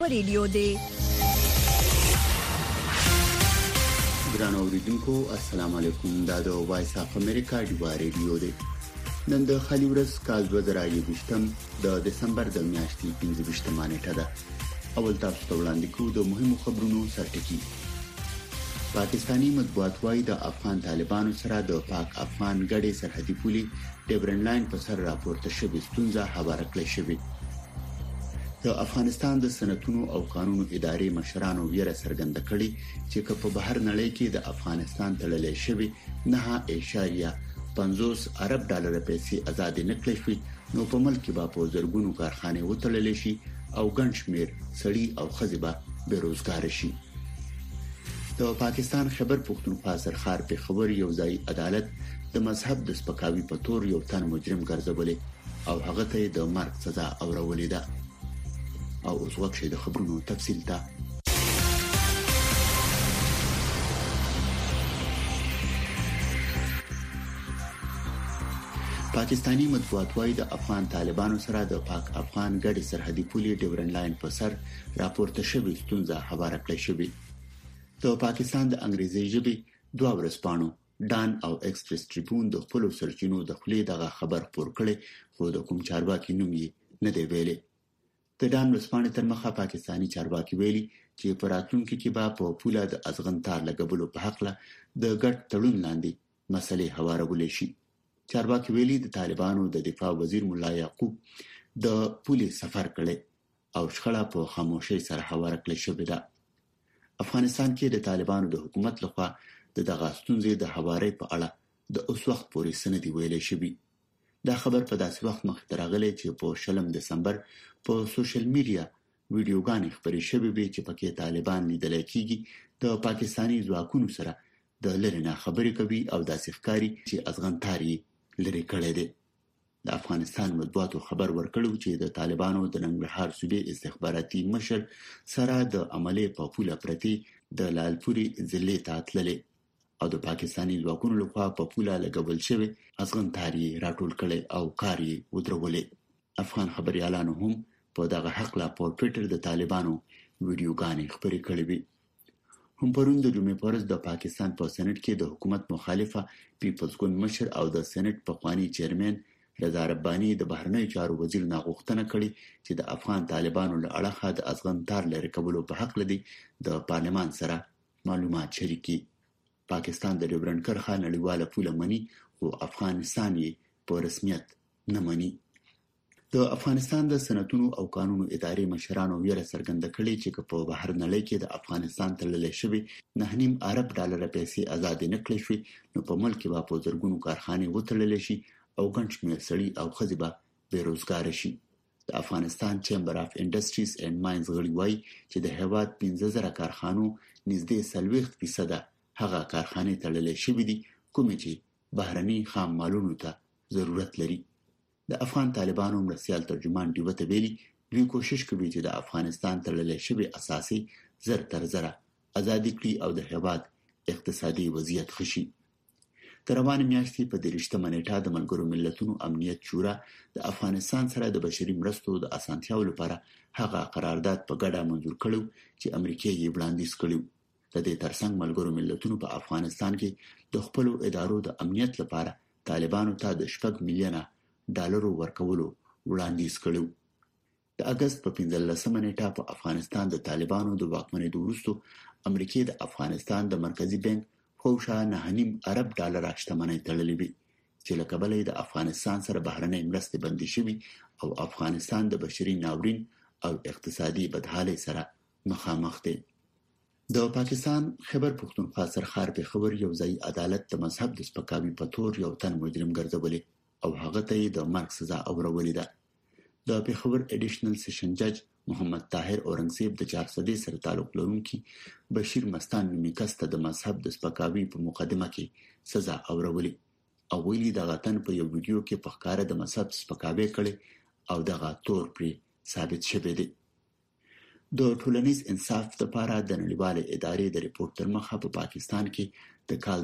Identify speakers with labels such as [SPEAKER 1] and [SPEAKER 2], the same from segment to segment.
[SPEAKER 1] ریډیو دی.
[SPEAKER 2] ګرانو اوریدونکو السلام علیکم. دا د وایس اف امریکا ډیوا ریډیو دی. نن د خالي ورځ کال 2020 د دسمبر د میاشتې 15مه نیټه ده. اول تاسو ته وړاندې کوو د مهمو خبرونو سرټکی. پاکستانی مطبوعات وايي د افغان طالبانو سره د پاک افغان ګډې سرحدي پولې ډیورن لاین په سر راپورته شوې ستونزه هواره کړې شوې. د افغانستان د صنعتونو او قانونو ادارې مشرانو ویره څرګنده کړې چې په بهر نړۍ کې د افغانستان تړلې شوی 9.50 ارب ډالر پیسې آزاد نه کړې شي نو په ملک کې به په زرګونو کارخانې وتړلې شي او ګڼ شمېر سړي او ښځې به بیروزګار شي. د پاکستان خیبر پختونخوا سرخار په خبر یو ځای عدالت د مذهب د سپکاوي په تور یو تن مجرم ګرځولې او هغه ته د مرګ سزا اورولې ده. او اوس وخت د خبرونو تفصیل ته. پاکستانی مطبوعات وايي د افغان طالبانو سره د پاک افغان ګډې سرحدي پولې ډیورن لاین په سر راپورته شوې ستونزه هواره کړې شوې. د پاکستان د انګریزي ژبې دوه ورځپاڼو ډان او ایکسپریس ټریبون د خپل سرچینو د خلې دغه خبر خپور کړي خو د کوم چارواکي نوم یې نه دی ویلي. د ډان ورځپاڼې تر مخه پاکستانی چارواکي ویلي چې په راتلونکي کې به په پوله د ازغن تار لګولو په حق له د ګډ تړون لاندې مسلې هوارول شي. چارواکي ویلي د طالبانو د دفاع وزیر مولا یعقوب د پولې سفر کړي او شخړه په خاموشۍ سره هواره کړې شوې ده. افغانستان کې د طالبانو د حکومت لخوا دغه ستونزې د هواري په اړه د اوس وخت پورې سندې ویلې شوې. دا خبر په داسې وخت مخ ته راغلی چې په 20 دسمبر په سوشل میډیا ویډیوګانې خبرې شوې وي چې پکې طالبان لیدل کېږي د پاکستانی ځواکونو سره د لری نه خبرې کوي او داسې ښکاري چې ازغنتاري لری کړي دي. د افغانستان مطبوعاتو خبر ورکړو چې د طالبانو د ننګرهار صوبې استخباراتي مشر سره د عملي په پوله پرتی د لالپوري ضلع ته تللي او د پاکستانی ځواکونو لخوا په پوله لګول شوی ازغنتاري راټول کړي او کاری ودرولې. افغان خبريالانو هم په دغه حق لا په ټوئیټر د طالبانو ویډیوګانې خبرې کړې وي. هم پرون د جمعې په ورځ د پاکستان په سېنات کې د حکومت مخالفه پیپلز ګوند مشر او د سېنات پخوانی چیرمن رضا رباني د بهرنیو چارو وزیر نه غوښتنه کړې چې د افغان طالبانو له اړخه د ازغنتار لري کولو په حق لدی د پارلمان سره معلومات شریکي. پاکستان د ډیورن کرښه نړیواله پوله مني خو افغانستان یې په رسمیت نه مني. د افغانستان د صنعتونو او قانونو ادارې مشرانو ویره څرګنده کړې چې په بهر نړۍ کې د افغانستان تړلې شوی 9.5 ارب ډالر پیسې آزاد نه کړې شي نو په ملک کې به په زرګونو کارخانې وتړل شي او ګڼ شمېر سړي او ښځې به بیروزګار شي. د افغانستان چیمبر اف انډستریز اینڈ ماینز غړي وایي چې د هیواد 15,000 کارخانو نږدې 40% هغه کارخانې تړلې شوې دي کومې چې بهرني خام مالونو ته ضرورت لري. د افغان طالبانو مرستيال ترجمان دیوته ویلي دوی کوشش کوي چې د افغانستان تړلې شوی اساسي زر تر زره ازادي کړي او د هیواد اقتصادي وضعیت ښه شي. تر روانه میاشتې په 30مه نیټه د ملګرو ملتونو امنیت شورا د افغانستان سره د بشري مرستو د اسانتیاو لپاره هغه قرارداد په ګډه منزور کړو چې امریکا یې وړاندیز کړو. د دې ترڅنګ ملګرو ملتونو په افغانستان کې د خپل ادارو د امنیت لپاره طالبانو ته د 6 میلیونه ډالر ورکولو وړاندیز کړو. د اگست په 15مه نیټه په افغانستان د طالبانو د واکمنۍ وروسته امریکا د افغانستان د مرکزی بانک خوشا 9.5 ارب ډالر شتمنۍ تړلې وي چې له کبله د افغانستان سره بهرنۍ مرستې بندي شوي او افغانستان د بشري ناورین او اقتصادي بدحالۍ سره مخامخ دی. د پاکستان خیبر پختونخوا سرخار په خبر یو ځای عدالت د مذهب د سپکاوي په تور یو تن مجرم ګرځولې او هغه ته د مرګ سزا اورولې ده. د پیښور اډیشنل سیشن جج محمد طاهر اورنګزیب د 400 سره تعلق لرونکي بشیر مستان نومي کس ته د مذهب د سپکاوي په مقدمه کې سزا اورولې او ویلي دغه تن په یو ویډیو کې په ښکاره د مذهب سپکاوي کړي او دغه تور پرې ثابت شوی دی. د ټولنیز انصاف لپاره د نړیوالې ادارې د ریپورت تر مخه په پاکستان کې د کال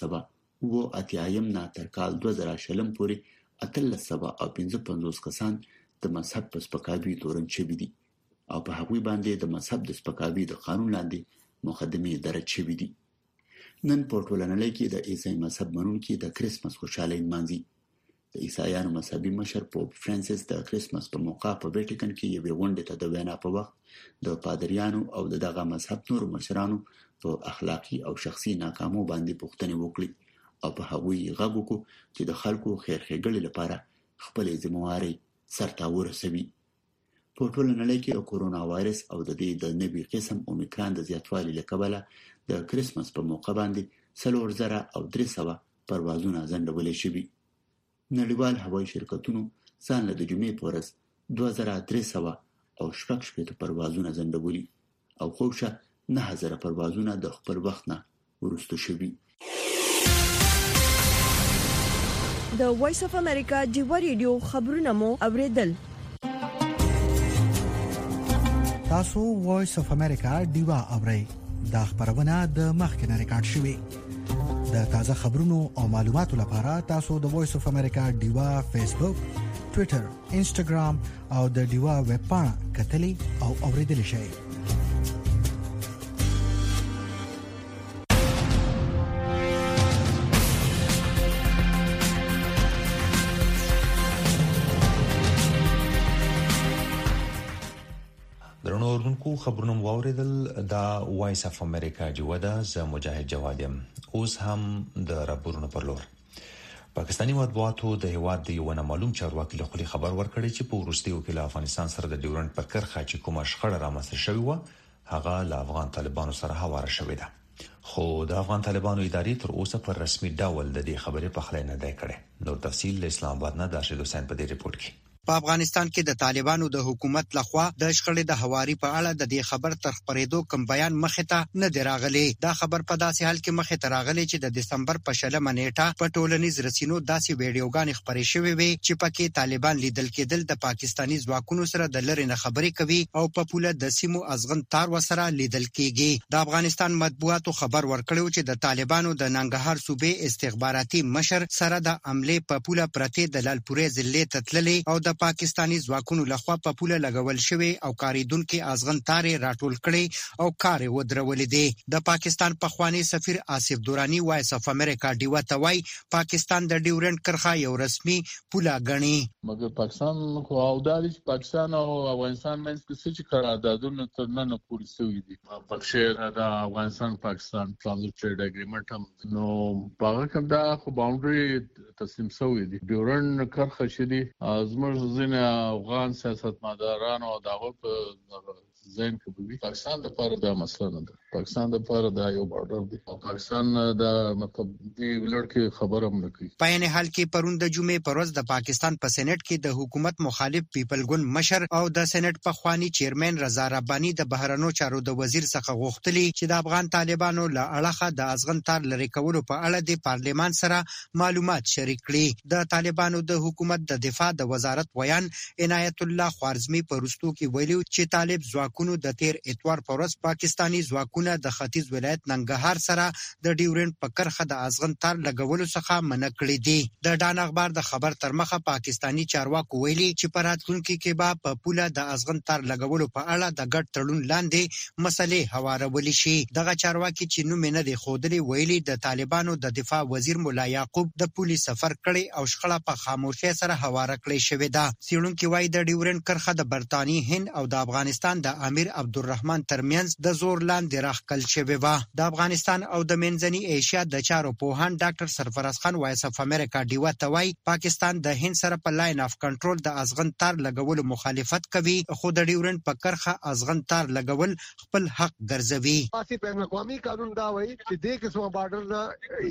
[SPEAKER 2] 1980 نه تر کال 2020 پورې 1355 کسان د مذهب په سپکاوي تورن شوي دي. او په هغوی باندې د مذهب د سپکاوي د قانون لاندې مقدمې درج شوې دي. نن په ټولنه کې د عیسائی مذهب منونکي د کریسمس خوشحالي نمانځي. د عیسایانو مذهبي مشر پوپ فرانسیس د کریسمس په موقع په ویټیکن کې یوې غونډې ته د وینا په وخت د پادریانو او دغه مذهب نور مشرانو په اخلاقی او شخصي ناکامو باندې پوښتنې وکړي او په هغوی غږ وکړو چې د خلکو خیرخېګړې لپاره خپل ذمہواري سرته ورسوي. په ټولنه کې د کورونا وایرس او د دې د نوي قسم اومیکران د زیاتوالي له کبله د کریسمس په موقع باندې 4300 پروازونه ځنډول شوي. نړیوال هوایي شرکتونو ځان له د جمعې په ورځ 2300 او 6 پروازونه ځنډولي او خوښه 9000 پروازونه د خپل وخت نه ورستو شوي.
[SPEAKER 1] د وایس اف امریکا ډیو ریډیو خبرونه مو اوریدل.
[SPEAKER 3] تاسو وایس اف امریکا ډیوا اورئ. دا خبرونه د مخکنه ریکارډ شوې. د تازه خبرونو او معلوماتو لپاره تاسو د وایس اف امریکا ډیوا فیسبوک، ټوئیټر، انسټاګرام او د ډیوا ویب پاڼه کتلې او اوریدل شئ.
[SPEAKER 4] درنو اوردونکو خبرونه واوریدل. دا وایس اف امریکا جوړه ز مجاهد جوادم اوس هم د راپورونو پر لور. پاکستاني مطبوعاتو د هیواد د یو معلوم چارواکي له خولي خبر ورکړی چې په وروستیو کې له افغانستان سره د ډیورنډ پر کرښه چې کومه شخړه رامنځته شوې و هغه له افغان طالبانو سره هواره شوې ده. خو د افغان طالبانو ادارې تر اوسه پر رسمي ډول د دې خبرې په خله نه دی کړی. نور تفصیل له اسلام آباد نه د رشید حسین په دې ریپورت کې.
[SPEAKER 5] په افغانستان کې د طالبانو د حکومت لخوا د شخړې د هواري په اړه د دې خبر تر خبرېدو کوم بیان مخه ته نه دی راغلی. دا خبر په داسې حال کې مخه ته راغلی چې د دسمبر په 16 نیټه په ټولنیز رسنیو داسې ویډیوګانې خبرې شوې وي چې پکې طالبان لیدل کېدل د پاکستاني ځواکونو سره د لری نه خبرې کوي او په پوله د سیمو ازغن تار وسره لیدل کېږي. د افغانستان مطبوعاتو خبر ورکړیو چې د طالبانو د ننګرهار صوبې استخباراتي مشر سره د عمله په پوله پرته د لالپورې ضلع ته تللی او د پاکستاني ځواکونو لخوا په پوله لګول شوی او کاریدونکو ازغن تارې راټول کړي او کار ودرولې دي. د پاکستان پخوانی سفیر آصف دورانی وایس اف امریکا ډیوا توای پاکستان د ډیورنډ کرښه یو رسمي پوله غني.
[SPEAKER 6] مګر پاکستان خو او د پاکستان او افغانستان منځ کې څه قراردادونه تر نن پورې شوي دي. پکښې د افغانستان پاکستان ترانزیت ټریډ اګریمنټ هم نو هغه کوم دا خو باونډري تسلیم شوی دي. ډیورنډ کرښه چې دي زموږ ځینې افغان سیاستمداران او دغه په ځین کې بوي پاکستان د لپاره دا مسله نه ده. پاکستان د لپاره دا یو بارډر دی او پاکستان دا مطلب دی ولړکه خبره هم نه کوي.
[SPEAKER 5] په یعنی حال کې پرون د جمعې پر ورځ د پاکستان په سېنات کې د حکومت مخالف پیپل ګوند مشر او د سېنات په خواني چیرمن رضا رباني د بهرنو چارو د وزیر څخه غوښتلی چې د افغان طالبانو له اړخه د ازغن تار لری کولو په اړه د پارلیمان سره معلومات شریک کړي. د طالبانو د حکومت د دفاع د وزارت ویان عنایت الله خوارزمی په رستو کې ویلو چې طالب ځواکونو د تیر اتوار پر ورځ پاکستاني ځواکونه د ختیځ ولایت ننګرهار سره د ډیورنډ په کرښه د ازغن تار لګولو څخه منع کړی دی. د ډان اخبار د خبر تر مخه پاکستاني چارواکو ویلي چې په راتلونکي کې به په پوله د ازغن تار لګولو په اړه د ګډ تړون لاندې مسلې هوارول شي. دغه چارواکي چې نوم نه دی خودلی ویلي د طالبانو د دفاع وزیر مولا یعقوب د پولیس سفر کړي او شخړه په خاموشۍ سره هواره کړی شوې ده. څېړونکي وايي د ډیورنډ کرښه د برتانی هند او د افغانستان د امیر عبدالرحمن ترمنځ د زور لاندې راخکل شوې و. د افغانستان او د منځنۍ ایشیا د چارو پوهان ډاکټر سرفراز خان وایس اف امریکا ډیوا توای پاکستان د هند سره په لاین اف کنټرول د ازغن تار لګولو مخالفت کوي خو د ډیورنډ په کرښه ازغن تار لګول خپل حق ګرځوي.
[SPEAKER 7] پاسي په قومي قانون دا وایي چې د قسمه بارډر نه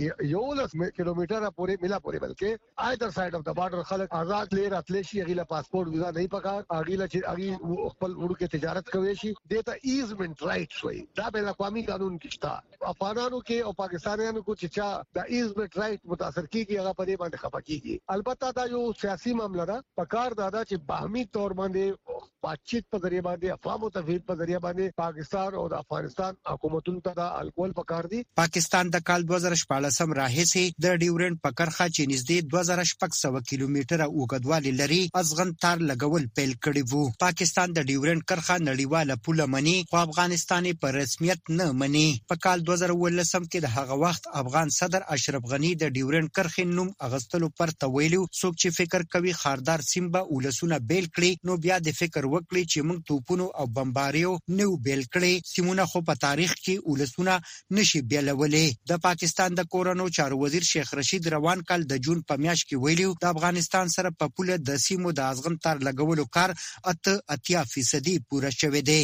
[SPEAKER 7] 11 کیلومتره پورې ملا پورې بلکې either side of the border خلک آزاد لري راتلی شي. غیله پاسپورت ویزا نه پکار، غیله چې غی خپل ورکه تجارت کوي ته شي دته ایزمنت رائټس وي دا بین الاقوامي قانون کې شته افغانانو کې او پاکستانیانو کو چې چا د ایزمنت رائټ متاثر کیږي هغه په دې باندې خپه کیږي البته دا یو سیاسي معاملہ ده پکار دادا چې باهمي تور باندې باتچیت په ذریعہ باندې افهام او تفهیم په ذریعہ باندې پاکستان او د افغانستان حکومتونو ته د الکول پکار دي
[SPEAKER 5] پاکستان د کال 2014 راهیسې د ډیورنډ په کرخه چې نږدې 2600 کیلومتره اوږدوالی لري ازغن تار لګول پیل کړی وو پاکستان د ډیورنډ کرخه نړیواله پوله مني خو افغانستان په رسمیت نه مني په کال 2019 کې د هغه وخت افغان صدر اشرف غنی د ډیورنډ کرخې نوم اغستلو پر تویلو څوک چې فکر کوي خاردار سیمبا ولسونه بیل کړي نو بیا د فکر وکړي چې موږ توپونو او بمباریو نو بیل کړي سیمونه خو په تاریخ کې ولسونه نشي بیلولې د پاکستان د کورونو چارو وزیر شیخ رشید روان کال د جون په میاشت کې ویلو د افغانستان سره په پوله د سیمو د ازغن تار لګولو کار 80% پوره شوی دی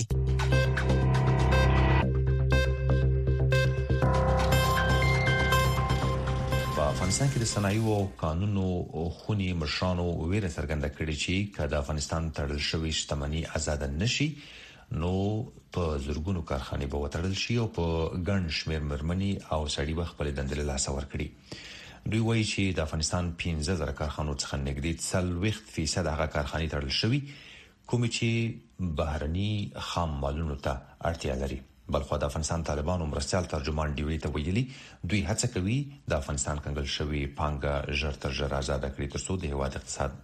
[SPEAKER 4] افغانستان کې د صنایعو او قانونو خونی مشرانو ویره څرګنده کړې چې کله افغانستان تړل شوی شتمنۍ آزاد نشي نو په زورګونو کارخانې به وتړل شي او په ګڼ شمېر مرمنې او سړي وخت په دندل لاس ور کړی دوی وایي چې د افغانستان 15000 کارخانو څخه نږدې 40% هغه کارخانې تړل شوی کوم چې بهرني خام مالونو ته اړتیا لري بلخو د افغانستان طالبانو مرستيال ترجمان ډیوري ته ویلي دوی هڅه کوي د افغانستان کنګل شوی پانګه ژر تر ژره آزاد کړي ترڅو د هیواد اقتصاد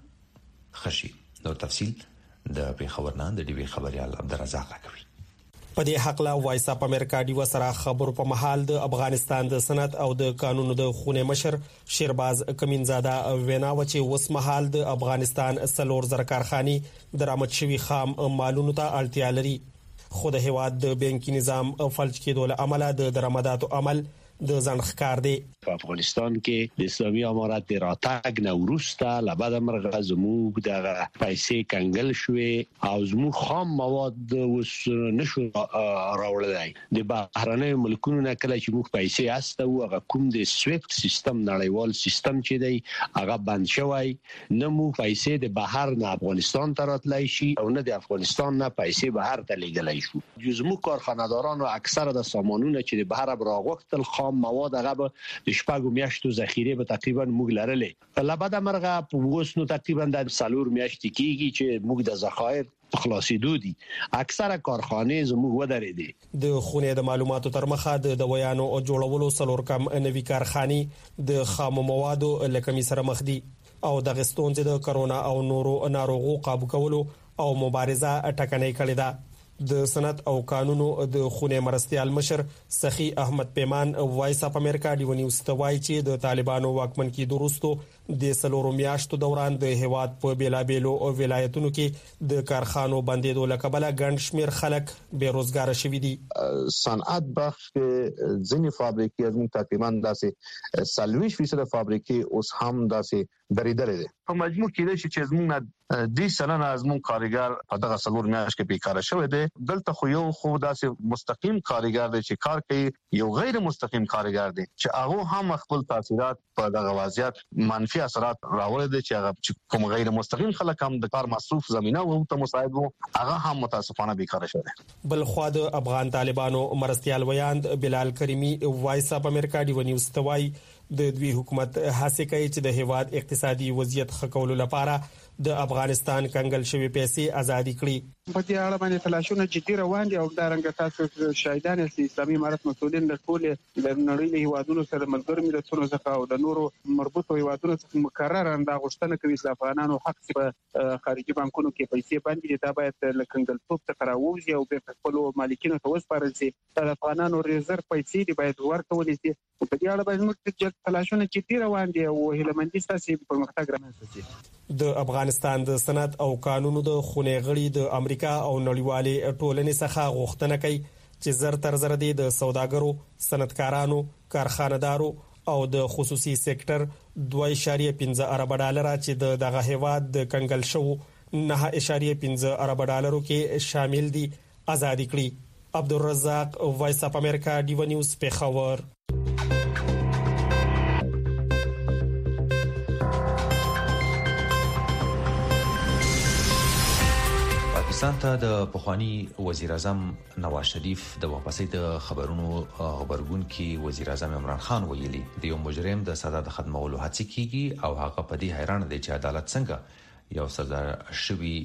[SPEAKER 4] خشي نو تفصیل د پیښور نه د ډیوی خبريال عبدالرزاق راکوي
[SPEAKER 8] په دې حق لا وایس اپ امریکا دی وسره خبرو په محل د افغانستان د صنعت او د قانونو د خونه مشر شیرباز کمینزاده وینا و چې وس محل د افغانستان سلور زر کارخاني درآمد شوی خام مالونو ته اړتیا لري خو د هیواد د بانکي نظام فلج کېدو له عمله د درآمداتو عمل د ځنخکار دی
[SPEAKER 9] په افغانستان کې د اسلامي امارات د راتګ نه وروسته لبد مرغه زموږ د پیسې کنګل شوې او زموږ خام مواد وس نشو راوړلای د بهرنۍ ملکونو نه کله چې موږ پیسې استو هغه کوم د سویفت سیستم نړیوال سیستم چې دی هغه بند شوی نه مو پیسې د بهر نه افغانستان ته راتلای شي او نه د افغانستان نه پیسې بهر ته لېږلای شي زموږ کارخانه‌دارانو اکثره د سامانونه چې د بهر راغوښتل خام مواد هغه به شپږ میاشتو ذخیره به تقریبا موږ لرلې په لبد مرغه په وسنو تقریبا د سالور میاشتې کېږي چې موږ د ذخایر خلاصېدو دي اکثره کارخانې زموږ ودرېدي
[SPEAKER 8] د خونه د معلوماتو تر مخه د ویانو او جوړولو سلور کم نوي کارخانې د خام موادو لکمي سره مخ دي او د غستون د کرونا او نورو ناروغو قابو کولو او مبارزه ټکنۍ کړې ده د صنعت او قانونو د خونه مرستيال مشر سخی احمد پیمان وایس اپ امریکا دی ونیوز ته وایي چې د طالبانو واکمن کې درستو د سلورو میاشتو دوران د هیواد په بیلابېلو او ولایتونو کې د کارخانو بندیدو لکبله ګڼ شمیر خلک بیروزګار شوي دي
[SPEAKER 10] صنعت بخش ځینې فابریکې زموږ تقریبا داسې 40% فابریکې اوس هم داسې درېدلې دي په مجموع کې چې زموږ د سلنه زموږ کارګر په دغه سلور میاشت کې بیکاره شوی دی دلته خو یو خو داسې مستقیم کارګر دی چې کار کوي یو غیر مستقیم کارګر دی چې هغه هم خپل تاثیرات په دغه وضعیت منفي اثرات راوړي دي چې هغه کوم غیر مستقیم خلک هم د کار مصروف زمينه او ته مساعد وو هغه هم متاسفانه بیکاره شوی
[SPEAKER 8] بل خو د افغان طالبانو مرستيال ویاند بلال کریمی وایس اپ امریکا دی ونیوز توای د دوی حکومت هڅه کوي چې د هیواد اقتصادي وضعیت ښه کولو لپاره د افغانستان کنګل شوی پیسې ازادي کړي
[SPEAKER 11] په دې اړه باندې تلاشونه جدي روان دي او دا رنګ تاسو شاهدان یې اسلامي امارت مسؤلین له ټول د نړۍ له هیوادونو سره ملګری ملتونو څخه او د نورو مربوطو هیوادونو څخه مکرر انده غوښتنه کوي چې افغانانو حق په خارجي بانکونو کې پیسې باندې دا باید له کنګل توپ څخه راوځي او په خپل مالکینو ته وسپارل شي د افغانانو ریزرو پیسې دی باید ورکول شي په دې اړه باید موږ تلاشونه جدي روان دي او هیلمندي ستاسو پرمختګ رامنځته شي
[SPEAKER 8] د افغانستان د صنعت او قانونو د خونه غړي د امریکا او نړیوالې ټولنې څخه غوښتنه کوي چې زر تر زر د سوداګرو صنعتکارانو کارخانه‌دارو او د خصوصي سېکټر 2.15 ارب ډالر چې دغه هیواد د کنګل شو 9.15 ارب ډالرو کې شامل دي ازادي کړي عبدالرزاق وایس اپ امریکا دی نیوز پیښور
[SPEAKER 4] پاکستان ته د پخوانی وزیر اعظم نواز شریف د واپسۍ د خبرونو خبرګون کې وزیر اعظم عمران خان ویلي د یو مجرم د سزا د ختمولو هڅه کیږي او هغه په دې حیران دی چې عدالت څنګه یو سزا شوی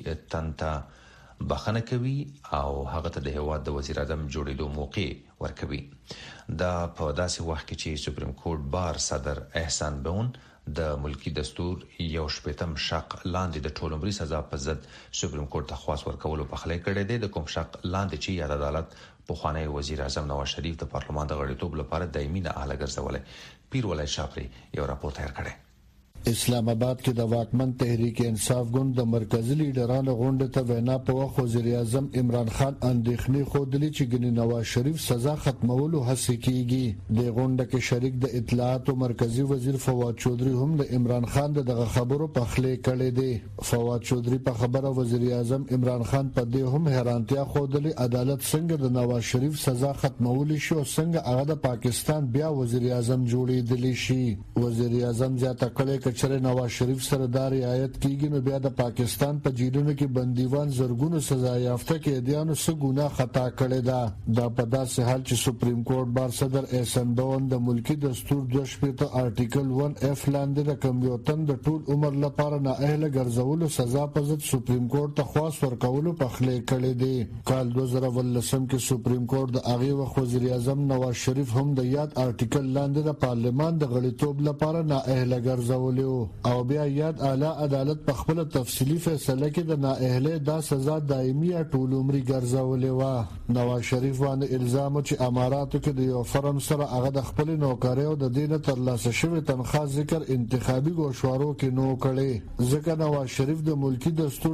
[SPEAKER 4] تنته بخنه کوي او هغه ته د هیواد د وزیر اعظم جوړېدو موقع ورکوي. دا په داسې وخت کې چې سپریم کورټ بار صدر احسان بون د ملکی دستور یو شپږم شق لاندې د ټولمري سزا په ضد سپریم کورټ ته خواست ورکولو په خله کړی دی. د کوم شق لاندې چې یاد عدالت پخوانی وزیر اعظم نواز شریف د پارلمان د غړیتوب لپاره دایمي نه اهله ګرځولې. پیر ولای شاپری یو راپور تیار کړی.
[SPEAKER 12] اسلام آباد کې د واکمن تحریک انصاف ګوند د مرکزی لیډرانو غونډه ته وینا په وخت وزیر اعظم عمران خان اندېښنې خوده چې ګنې نواز شریف سزا ختمولو هڅه کیږي. د غونډه کې شریک د اطلاعات او مرکزی وزیر فواد چودري هم د عمران خان دغه خبرو په خله کړې دي. فواد چودري په خبره وزیر اعظم عمران خان په دې هم حیرانتیا خوده عدالت څنګه د نواز شریف سزا ختمول شي او څنګه هغه د پاکستان بیا وزیر اعظم جوړېدلی شي. وزیر اعظم زیاته کړې چېرې نواز شریف سره دا رعایت کیږي نو بیا د پاکستان په جیلونو کې بندیوان زرګونو سزا یافته قیدیانو څه ګناه خطا کړې ده. دا په داسې حال چې سپریم کورټ بار صدر احسان بون د ملکی دستور 2 آرټیکل 1F لاندې د کمپیوټر د ټول عمر لپاره نااهله ګرځولو سزا په ضد سپریم کورټ ته خواست ورکولو په خله کړې دي. کال 2013 کې سپریم کورټ د هغه وخت وزیر اعظم نواز شریف هم د یاد آرټیکل لاندې د پارلمان د غړیتوب لپاره نااهله ګرځولو او بیا یاد اعلی عدالت په خپل تفصیلی فیصله کې د نااهله دا سزا دایمي ټول عمر ګرځولې و. نواز شریف باندې الزام چې اماراتو کې د یو فرم سره هغه د خپل نوکری او د دینه ترلاسه شوی تنخواه ذکر انتخابي گوشوارو کې نو کړي. ځکه نواز شریف د ملکی دستور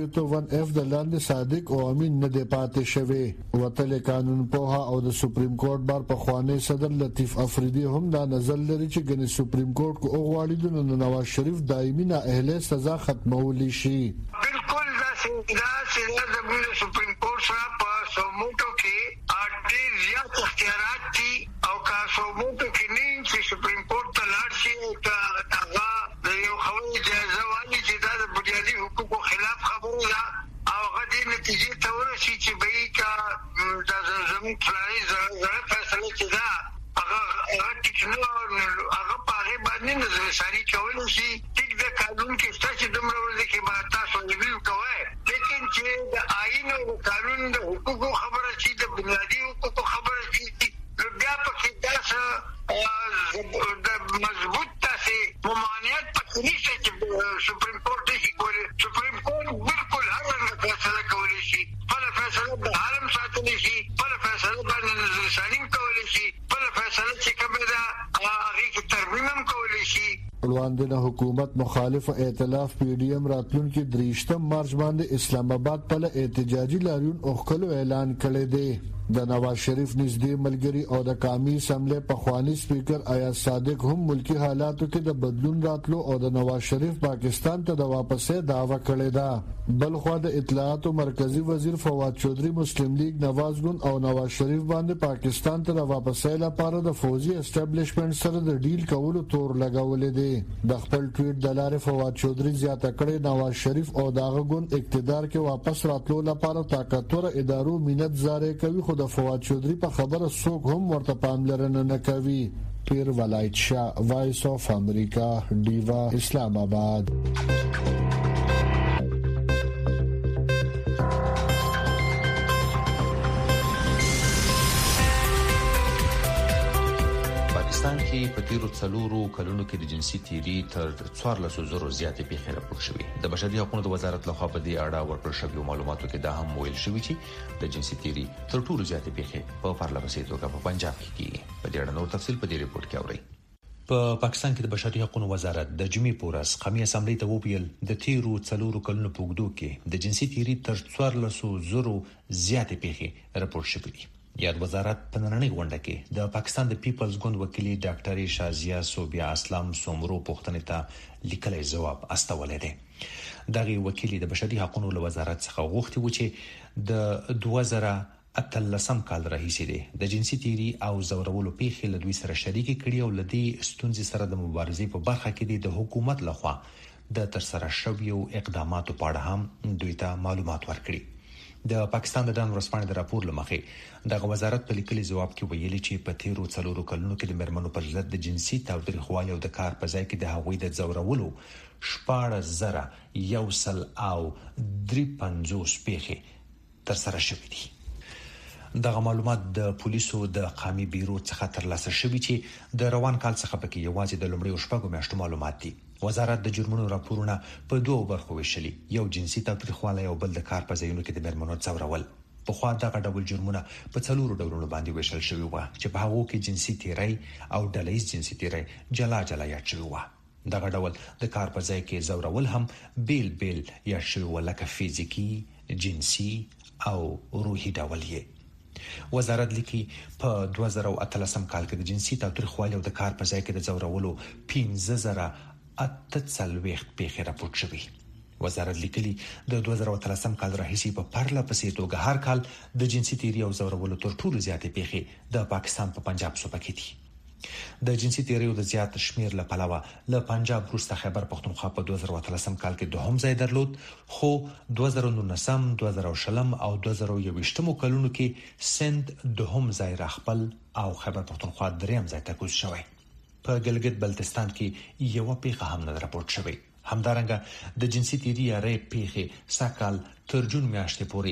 [SPEAKER 12] 2.1F د لاندې صادق او امین نه دی پاتې شوی. وتل قانون په او د سپریم کورټ بار په خوانی صدر لطیف افریدی هم دا نظر لري چې ګنې سپریم کورټ کو غواړي د نواز شریف دایمي نه اهله سزا ختمول شي.
[SPEAKER 13] بالکل دا څنګه د سپریم کورټ سره په سموټو کې اړتیا زیات اختیارات دي او کا سموټو کې نه چې سپریم کورټ ته لاړ شي او هغه د یو خبرې اجازه والی چې دا د بنیادي حقوقو خلاف خبره ده او هغه د نتیجې ته ورسي چې به کا د زموږ فلاني زړه فیصله چې ده هغه ټیکنو هغه پاره باندې نظر ساری کول شي. ټیک د قانون کې ستاسو دومره ورته کې ما تاسو نیول کوی لیکن چې د آئین او قانون د حقوقو خبره شي د بنیادي حقوقو خبره شي بیا پکې تاسو د مضبوط تاسو ممانعت پکې نشته چې سپریم کورټ شي کولی. سپریم کورټ بالکل هر فیصله کولی شي. بل فیصله د عالم ساتلی شي. بل فیصله باندې نظر ثانی کولی شي. بل فیصله چې کومه ده هغه کې ترمیم هم کولی شي.
[SPEAKER 12] وړاندې حکومت مخالف ائتلاف PDM راتلونکي 3 مارچ باندې اسلام آباد په احتجاجي لاریون اوخلو اعلان کړی دی. د نواز شریف نږدې ملګری او د قومي اسمبلی پخوانی سپیکر ایاز صادق هم ملکی حالاتو کې د بدلون راتلو او د نواز شریف پاکستان ته د واپسې دعوه کړې ده. بلخو د اطلاعات او مرکزی وزیر فواد چودري مسلم لیگ نواز ګوند او نواز شریف باندې پاکستان ته د واپسې لپاره د فوزي اسټابلیشمنت سره د ډیل کولو تور لګولې دي. د خپل ټویټ د لارې فواد چودري زیاته کړې نواز شریف او داغه ګوند اقتدار کې واپس راتلو لپاره طاقتور ادارو مینت زارې کوي خو د فواد چودري په خبره څوک هم ورته پاملرنه نه کوي. پیر ولایت شاه وایس اف امریکا ډیوا اسلام آباد.
[SPEAKER 4] پاکستان کې په تیرو 4 کلونو کې د جنسي تیری تر 1400 زیاتې پیښې راپور شوې. د بشري حقوقو د وزارت لخوا په دې اړه ورکړل شویو معلوماتو کې دا هم ویل شوی چې د جنسي تیری تر ټولو زیاتې پیښې په پارلماني توګه په پنجاب کې کیږي. په دې اړه نور تفصیل په دې ریپورت کې اورئ. په پاکستان کې د بشري حقوقو وزارت د جمعې په ورځ قومي اسمبلی ته وویل د تیرو 4 کلونو په اوږدو کې د جنسي تیری تر 1400 زیاتې پیښې راپور شوې دي. یاد وزارت په نننۍ غونډه کې د پاکستان د پیپلز ګوند وکیل ډاکټر شازیا صوبیا اسلام سومرو پوښتنې ته لیکلي ځواب استولې ده. دغه وکیل د بشري حقوقو له وزارت څخه غوښتي و چې د 2013 کال راهیسې د جنسي تیری او زورولو پیښې له دوی سره شریک کړي او لدی ستونزې سره د مبارزې په برخه کې د حکومت لخوا د ترسره شویو اقداماتو په اړه هم دوی ته معلومات ورکړي. د پاکستان د ډان ورسپانې د راپور لمخې د وزارت په لیکلي ځواب کې ویلي چې په تیرو 4 کلونو کې د مرمنو پر ضد د جنسي تاوتریخوالي او د کار په ځای کې د هغوی د ځورولو 14,153 پیښې تر سره شوې دي. دغه معلومات د پولیسو د قومي بیرو څخه ترلاسه شوي چې د روان کال څخه پکې یوازې د لومړیو 6 میاشتو معلومات دي. وزارت د جرمونو راپورونه په 2 برخو ویشلي، یو جنسي تاوتریخوالی او بل د کار په ځایونو کې د مرمنو ځورول. په خوا دغه ډول جرمونه په 4 ډولونو باندې ویشل شوي و چې په هغو کې جنسي تیری او ډلهییز جنسي تیری جلا یاد شوي و. دغه ډول د کار په ځای کې ځورول هم بیل یاد شوي و، لکه فزیکی، جنسي او روحي ډول یې. وزارت لیکي په 2018 کال کې د جنسي تاوتریخوالي او د کار په ځای کې د ځورولو 15,048 پیښې راپورټ شوې. وزارت لیکلي د 2018 کال راهیسې په پرله پسې توګه هر کال د جنسي تیری او ځورولو تر ټولو زیاتې پیښې د پاکستان په پنجاب صوبه کې دي. د جنسي تیریو د زیات شمیر له پلوه له پنجاب وروسته خیبر پختونخوا په 2018 کال کې دوهم ځای درلود، خو 2019 2020 او 2021 کلونو کې سند دوهم ځای راخپل او خیبر پختونخوا دریم ځای ته کوز شوی. په ګلګت بلتستان کې یو پیښه هم نه راپورټ شوی. همدارنګه د جنسي تیری یا ریپ پیښې سکهال تر جون میاشتې پورې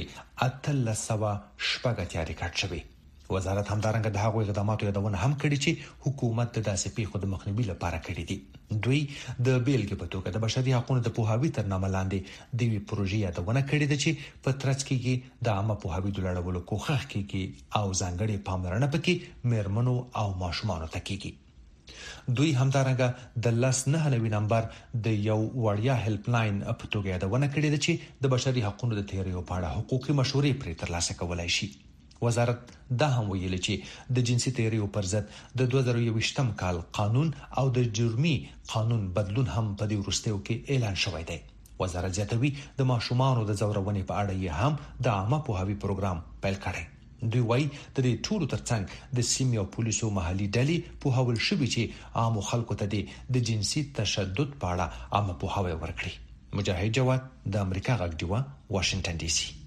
[SPEAKER 4] 1300 ریکارډ شوی. وزارت همدارنګه د هغو اقداماتو یادونه هم کړې چې حکومت د داسې پیښو د مخنیوي لپاره کړې دي. دوی د بیلګې په توګه د بشري حقوقو د پوهاوي تر نامه لاندې د وی پروژې یادونه کړې ده چې په ترڅ کې د عامه پوهاوي د لوړولو کوښښ کیږي او ځانګړي پاملرنه پکې مرمنو او ماشومانو ته کیږي. دوی همدارنګه د 1999 نمبر د یو وړیا هیلپ لاین په توګه یادونه کړې ده چې د بشري حقوقو د تیریو په اړه حقوقي مشورې پرې ترلاسه کولای شي. وزارت دا هم ویلي چې د جنسي تیریو پر ضد د 2021 کال قانون او د جرمي قانون بدلون هم په دې وروستیو کې اعلان شوی دی. وزارت زیاتوي د ماشومانو د ځورونې په اړه یې هم د عامه پوهاوي پروګرام پیل کړی. دوی وايي د دې ټولو ترڅنګ د سیمې او پولیسو محلي ډلې پوهول شوي چې عام خلکو ته د جنسي تشدد په اړه عامه پوهاوی ورکړي. مجاهد جواد د امریکا غږ ډیوا واشنگټن ډي سي.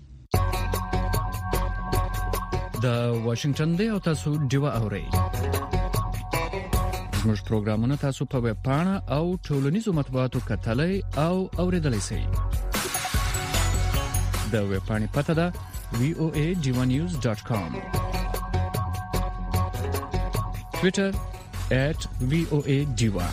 [SPEAKER 14] د واشنگټن دی او تاسو ډیوا اورئ. زموږ پروګرامونه تاسو په ویب پاڼه او ټولنیزو مطبوعاتو کتلای او اوریدلای شئ. د ویب پاڼې پته ده voadivanews.com. Twitter @voadiva.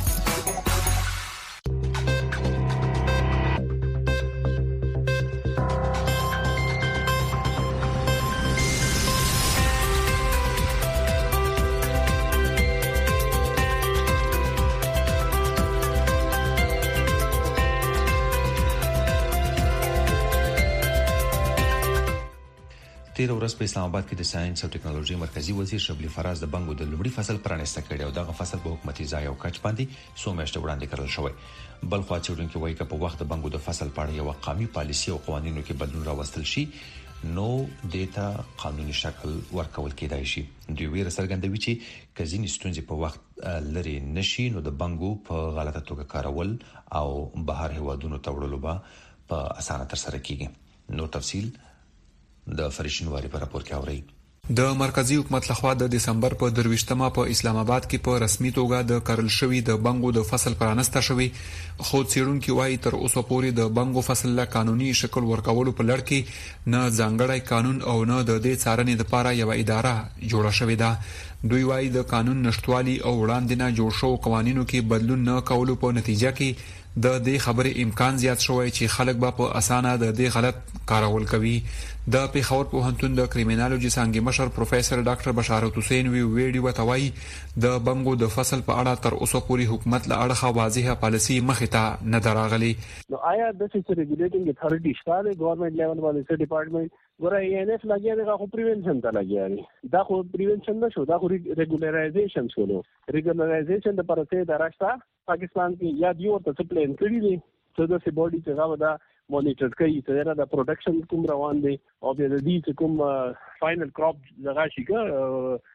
[SPEAKER 4] تیر ورځ په اسلام آباد کې د ساينس او ټکنالوژي مرکزی وزیر شبلی فراز د بنګو د لومړي فصل پرانیسته کړي او دغه فصل په حکومتي ځای او کچ باندې 100 میاشتې وړاندې کړل شوی. بل خو چېرونکو وایي چې په وخت د بنګو د فصل په اړه یو قومي پالیسي او قوانینو کې بدلون راوستل شي نو دیتا قانوني شکل ورکول کېدای شي. دوی ویره څرګندوي چې کزینې ستونزې په وخت لري نشي نو د بنګو په غلطه توګه کارول او بهر هوادونو ته وړلو به په اسانه تر سره کیږي. نو تفصیل د فرشنواري په راپور کې اوري.
[SPEAKER 15] د مرکزی حکومت لخوا د دسمبر په 23مه په اسلام آباد کې په رسمي توګه د کرل شوی د بنګو د فصل پرانسته شوی، خو څېړونکو وايي تر اوسه پورې د بنګو فصل له قانوني شکل ورکولو په لړ کې نه ځانګړی قانون او نه د دې څارنې لپاره یو اداره جوړه شوې ده. دوی وايي د قانون نشټوالي او وړاندې نه جوړ شو قوانینو کې بدلون نه کولو په نتیجه کې د دې خبرې امکان زیات شوی چې خلک به په اسانه د دې غلط کارول کوي. د پیښور پوهنتون د کریمینالوژي څانګې مشر پروفیسور ډاکټر بشارت حسین ویډیو وتوي د بنګو د فصل په اړه تر اوسه پورې حکومت له اړخه واضحه پالیسي مخې ته نه دراغلي.
[SPEAKER 11] نو آیا د ریګولیټینګ اتھارټي شته د ګورنمنت لیول باندې ډپارټمنټ ګوره ان اف لګیا دی خو پریونشن ته لګیا دی. دا خو پریونشن نشو، دا خو ریګولرایزیشن شولو. ریګولرایزیشن د پرته دراشته پاکستان کې یا دیو ته پلان کړی دی چې د سی باډي څنګه ودا مونیټر کوي چې دا د پروډکشن کوم روان دی او د دې کوم فائنل کراپ زغا شي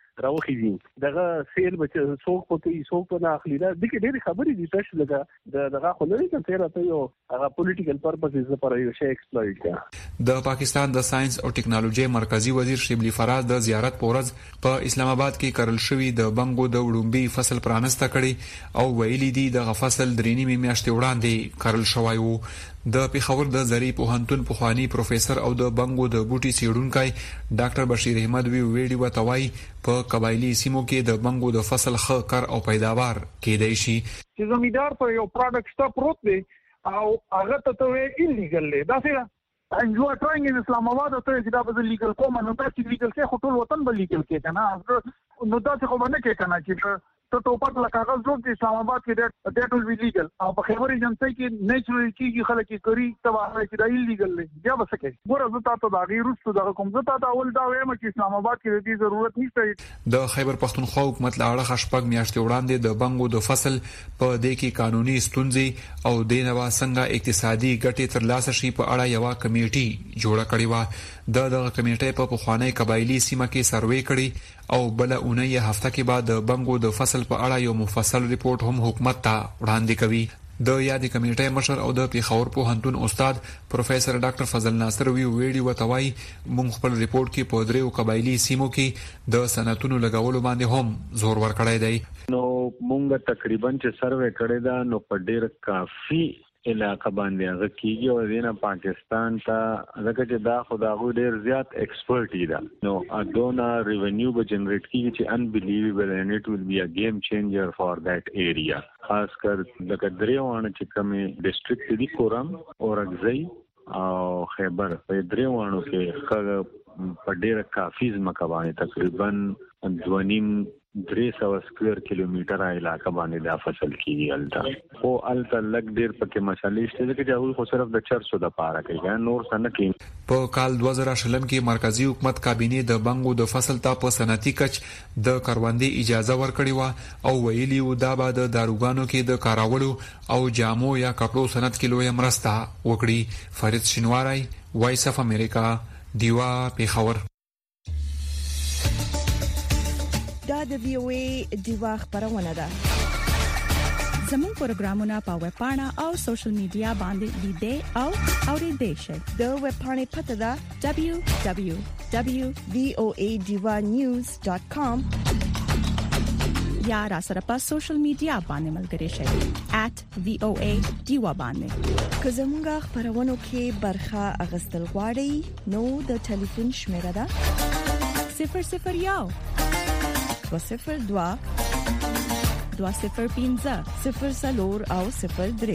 [SPEAKER 16] راوخیږي دغه سیل بچ څوک پکې څوک په اخلي دا د ډېر خبرې دي تاسو لګا دغه خو لري چې راته یو هغه پولیټیکل پرپسز لپاره یو شی ایکسپلویټ کړه.
[SPEAKER 15] د پاکستان د ساينس او ټیکنالوژي مرکزی وزیر شبلی فراز د زیارت پورز په اسلام آباد کې کرل شوی د بنګو د وړومبي فصل پرانسته کړي او ویلي دي د فصل درېنی میاشتې وړاندې کرل شوی وو. د پیښور د زری پوهنتون پخوانی پروفیسور او د بنګو د بوټي سیډونکای ډاکټر بشیر احمد ویډي وتوای په قبایلی سیمو کې د بنګو د فصل ښه کار او پیداوار کېدای شي
[SPEAKER 17] چې زمیندار په یو پروډکټ ستا پروت دی او هغه ته انلیګل دی دا څه and you are trying in Islamabad ته چې دا به لیګل کوم نو دا چې لیګل کې ټول وطن به لیګل کې کنه نو دا څه خو نه کې کنه چې ته ټوپک لا کاغذ جوړ کې اسلام آباد کې that will be legal او په خبرې جنته کې نیچرل کیږي خلک کې کوي تبه چې دا ایلیګل دی بیا وسکه ګوره زه تاسو دا غیر رسو دا کوم زه تاسو اول دا وایم چې اسلام آباد کې دې ضرورت نشته.
[SPEAKER 15] د خیبر پښتونخوا حکومت له اړخ شپږ میاشتې وړاندې د بنګو د فصل په دې کې قانوني ستونزې او د نوا څنګه اقتصادي ګټې ترلاسه شي په اړه یو کمیټي جوړه کړې و. دغه کمیټې په پخوانی قبایلی سیمه کې سروې کړي او بل اونۍ هفته کې بعد د بنګو د فصل په اړه یو مفصل ریپورت هم حکومت ته وړاندې کوي. د یادې کمیټې مشر او د پیښور پوهنتون استاد پروفیسور ډاکټر فضل ناصر ویډي وتوای موږ خپل ریپورت کې په دریو قبایلی سیمو کې د صنعتونو لګولو باندې هم زور ورکړی دی.
[SPEAKER 18] نو موږ تقریبا چې سروې کړی دا نو په ډیر کافي علاقه باندې هغه کیږي او دینه پاکستان ته هغه چې دا خدای ډیر زیات ایکسپرت دی نو ادونه ریونیو به جنریټ کیږي چې unbelievable and it will be a game changer for that area. خاص کر د دریوانه چې کومه ډیسټریکټ دي کورم اورګزئی او خیبر په دریوانو کې په ډیر کافي ځمکه باندې تقریبا 300 سکوير کیلومتر علاقه باندې دا فصل کیږي الته او الته لګ ډیر پکې مشالې شته چې هغه خو صرف د چرسو د پاره کوي نور څنګه کوي.
[SPEAKER 15] په کال 2000 کې مرکزی حکومت کابینه د بنګو د فصل ته په صنعتي کچ د کاروندې اجازه ورکړې و او ویلي و دا به د داروګانو کې د کاراولو او جامو یا کپړو صنعت کې لوی مرسته وکړي. فرید شینواری وایس اف امریکا دیوا پیښور.
[SPEAKER 1] دا د وی او ای دیوا خبرونه ده.
[SPEAKER 19] زموږ پروګرامونه په ویب پاڼه او سوشل میډیا باندې لیدئ او اوریدئ شئ.
[SPEAKER 1] د ویب پاڼې پته ده www.voadivanews.com
[SPEAKER 19] یا را سره په سوشل میډیا باندې ملګري شئ @voadiva باندې.
[SPEAKER 1] که زموږ خبرونه کې برخه اغستل غواړئ نو د ټلیفون شمیره ده
[SPEAKER 19] 001
[SPEAKER 1] 202
[SPEAKER 19] 205
[SPEAKER 1] 04 او 03.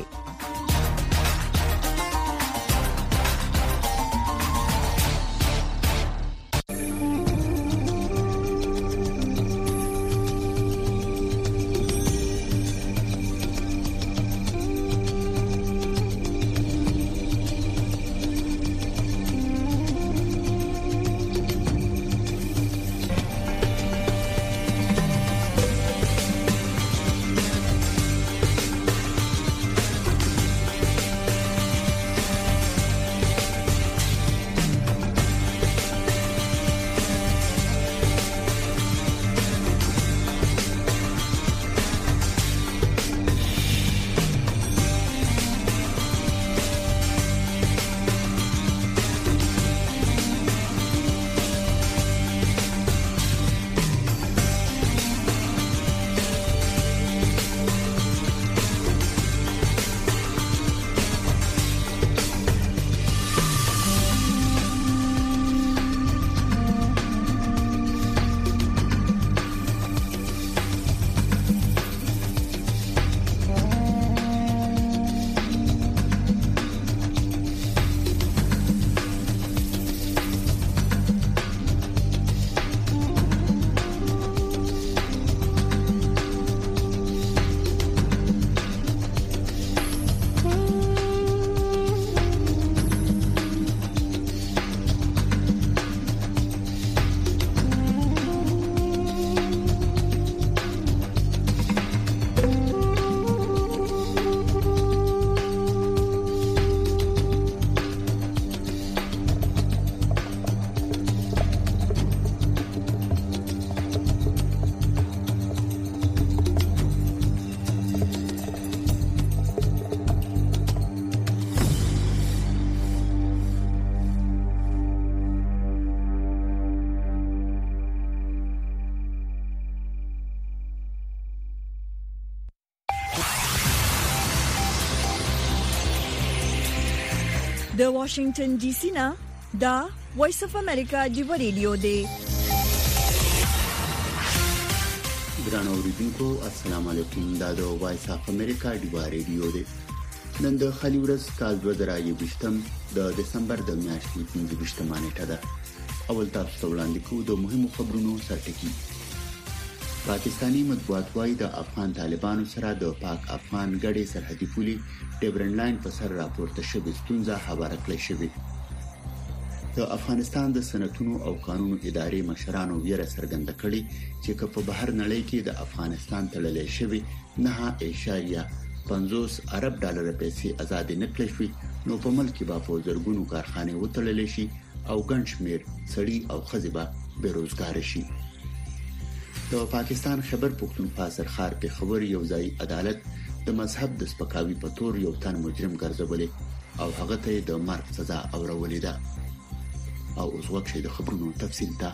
[SPEAKER 1] د واشنگټن ډي سي نه دا وایس اف امریکا دی ریډیو دی.
[SPEAKER 2] ګران اوریدونکو السلام علیکم. دا د وایس اف امریکا دی ریډیو دی. نن د خالي ورځ کال 2020 د دسمبر د میاشتې 15 نیټه ده. اول تاسو ته وړاندې کوو د مهمو خبرونو سرټکی. پاکستانی مطبوعات وايي د افغان طالبانو سره د پاک افغان ګډي سرحدي پولي ډیورن لاین په سر راپورته شوې ستونزه خبره کړې شوې. د افغانستان د سنتونو او قانونو ادارې مشرانو ویره څرګنده کړې چې په بهر نړۍ کې د افغانستان تړلې شوی 9.50 ارب ډالر پیسې آزاد نه کړې شوې، نو په ملک کې به په زرګونو کارخانې وتړلې شي او ګڼ شمېر سړي او ښځې به بیروزګار شي. د پاکستان خیبر پختونخوا سرخار په خبر یو ځای عدالت د مذهب د سپکاوي په تور یو تن مجرم ګرځولې او هغه ته د مرګ سزا اورولې ده. او اوس وخت د خبرونو تفصیل ته.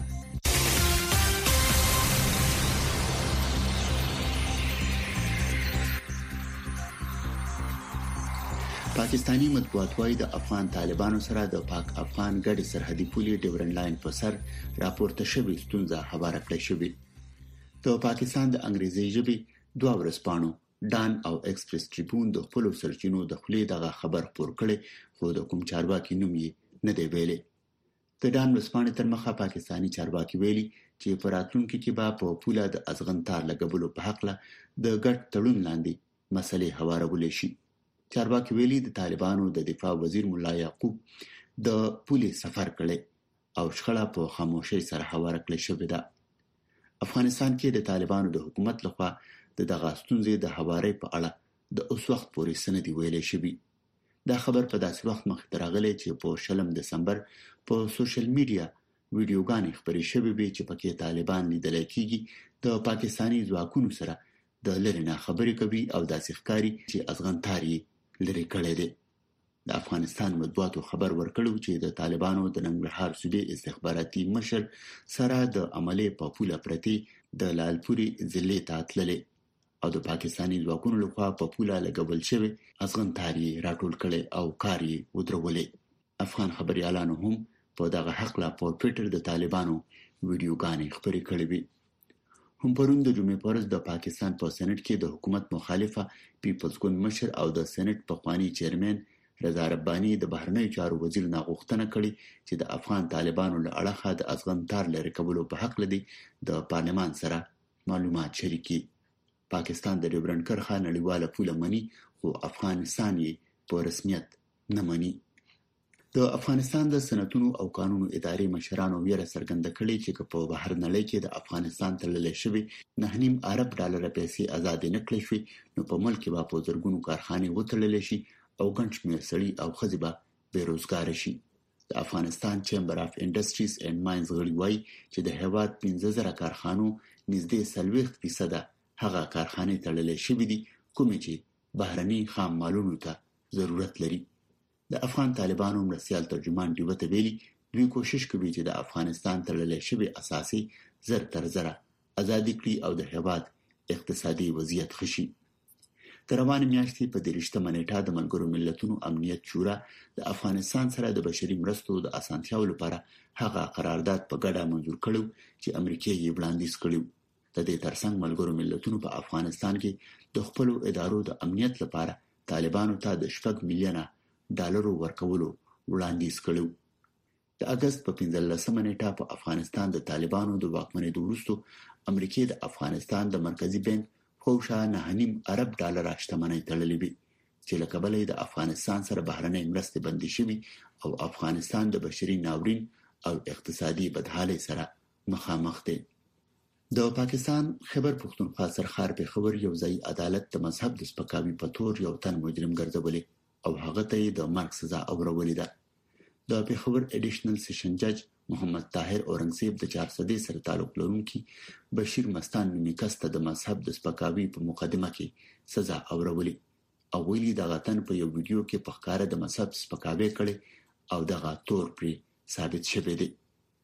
[SPEAKER 2] پاکستانی مطبوعات وايي د افغان طالبانو سره د پاک افغان ګډي سرحدي پولي ډیورن لاین په سر راپورته شوې ستونزه خبره کړې شوې. د پاکستان د انګریزي ژبې دوه ورځپاڼو ډان او ایکسپریس ټریبون د خپل سرچینو د خلې دغه خبر خبر کړي، خو د کوم چارواکي نوم یې نه دی ویلي. د ډان ورځپاڼې تر مخه پاکستانی چارواکي ویلي چې په راتلونکي کې به په پوله د ازغن تار لګولو په حق له د ګډ تړون لاندې مسلې هوارول شي. چارواکي ویلي د طالبانو د دفاع وزیر مولا یعقوب د پولې سفر کړي او شخړه په خاموشۍ سره هواره کړې شوې ده. افغانستان کې د طالبانو د حکومت لخوا د دغه ستونزې د هواري په اړه د اوس وخت پورې سندې ویلې شوې. دا خبر په داسې وخت مخ راغلی چې په 10 دسمبر په سوشل میډیا ویډیوګانې خبرې شوې وي چې پکې طالبان لیدل کېږي د پاکستانی ځواکونو سره د لری نه خبرې کوي او داسې ښکاري چې ازغن تاری لري کړي دي. د افغانستان مطبوعاتو خبر ورکړو چې د طالبانو د ننګرهار صوبې استخباراتي مشر سره د عملي په پوله پرتی د لالپوري ضلع ته تللې او د پاکستانی ځواکونو لخوا په پوله لګول شوی ازغن تاری راټول کړي او کاری ودرولې. افغان خبريالانو هم په دغه حق لا په ټوئیټر د طالبانو ویډیوګانې خبرې کړې وي. هم پرون د جمعې پرز د پاکستان په سېنات کې د حکومت مخالفه پیپلز ګوند مشر او د سېنات پخوانی چیرمن رضا ربانی د بهرنیو چارو وزیر نه غوښتنه کړې چې د افغان طالبانو له اړخه د ازغن تار لري کولو په حق لدی د پارلمان سره معلومات شریکي. پاکستان د ډیورن کرخه نړیواله پوله مني خو افغانستان یې په رسمیت نه مني. د افغانستان د سنتونو او قانونو ادارې مشرانو ویره څرګنده کړې چې په بهر نړۍ کې د افغانستان تړلې شوی 9.5 ارب ډالر پیسې آزاد نه کړې شوې، نو په ملک کې به په زرګونو کارخانې وتړلې شي او ګڼ شمېر سړي او ښځې به بیروزګار شي. د افغانستان چیمبر اف انډسټریز اینڈ ماینز غړي وایي چې د هیواد 15,000 کارخانو نږدې 40% هغه کارخانې تړلې شوې دي کومې چې بهرني خام مالونو ته ضرورت لري. د افغان طالبانو مرستيال ترجمان دیوته ویلي دوی کوشش کوي چې د افغانستان تړلې شوی اساسي زر تر زره ازادي کړي او د هیواد اقتصادي وضعیت ښه شي. تر روانه میاشتې په 30 نیټه د ملګرو ملتونو امنیت شورا د افغانستان سره د بشري مرستو د اسانتیاو لپاره هغه قرارداد په ګډه منزور کړو چې امریکا یې وړاندیز کړو. د دې ترڅنګ ملګرو ملتونو په افغانستان کې د خپل ادارو د امنیت لپاره طالبانو ته د 7 میلیونه ډالرو ورکولو وړاندیز کړو. د اگست په 15 نیټه په افغانستان د طالبانو د واکمنۍ وروسته امریکا د افغانستان د مرکزی بانک خوشا 9.5 ارب ډالر شتمنۍ تړلې وي چې له کبله د افغانستان سره بهرنۍ مرستې بندي شوي او افغانستان د بشري ناورین او اقتصادي بدحالۍ سره مخامخ دی. د پاکستان خیبر پختونخوا سرخار په خبر یو ځای عدالت د مذهب د سپکاوي په تور یو تن مجرم ګرځولې او هغه ته د مرګ سزا اورولې ده. د پیښور اډیشنل سیشن جج محمد طاهر اورنګزیب د 400 سره تعلق لرونکي بشیر مستان نومي کس ته د مذهب د سپکاوي په مقدمه کې سزا اورولې او ویلي د غتن په یو ویډیو کې په ښکار د مذهب سپکاوي کړي او دغه تور پر ثابت شوی دی.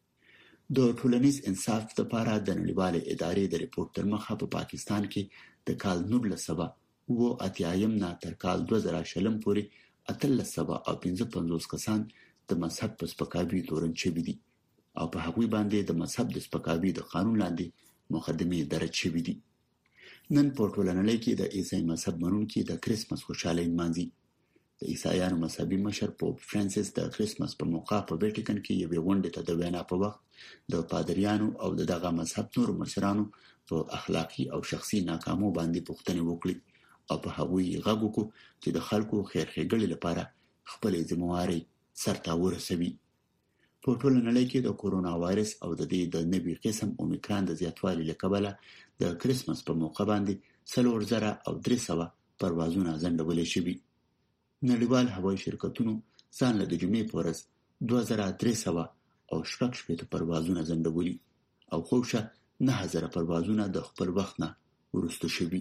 [SPEAKER 2] د ټولنیز انصاف لپاره د نړیوالې ادارې د ریپورت تر مخه په پاکستان کې د کال 1980 نه تر کال 2000 پورې 1355 کسان د مذهب په سپکاوي تورن شوي دي او په هغوی باندې د مذهب د سپکاوي د قانون لاندې مقدمې درج شوي دي. نن په ټوله نړۍ کې د عیسائی مذهب منونکي د کریسمس خوشحالۍ لمانځي. د عیسایانو مذهبي مشر پوپ فرانسیس د کریسمس په موقع په ویټیکن کې یوې غونډې ته د وینا په وخت د پادریانو او دغه مذهب نور مشرانو په اخلاقی او شخصي ناکامو باندې پوښتنې وکړي او په هغوی غږ وکړ چې د خلکو خیرخېګړې لپاره خپل ذمہواري سرته ورسوي. په ټوله نړۍ کې د کورونا وایرس او د دې د نوي قسم اومیکران د زیاتوالي له کبله د کریسمس په موقع باندې 4300 پروازونه ځنډول شوي. نړیوال هوایي شرکتونو ځان له د جمعې په ورځ 2300 او 6 پروازونه ځنډولي او خوښه 9000 پروازونه د خپل وخت نه وروسته شوي.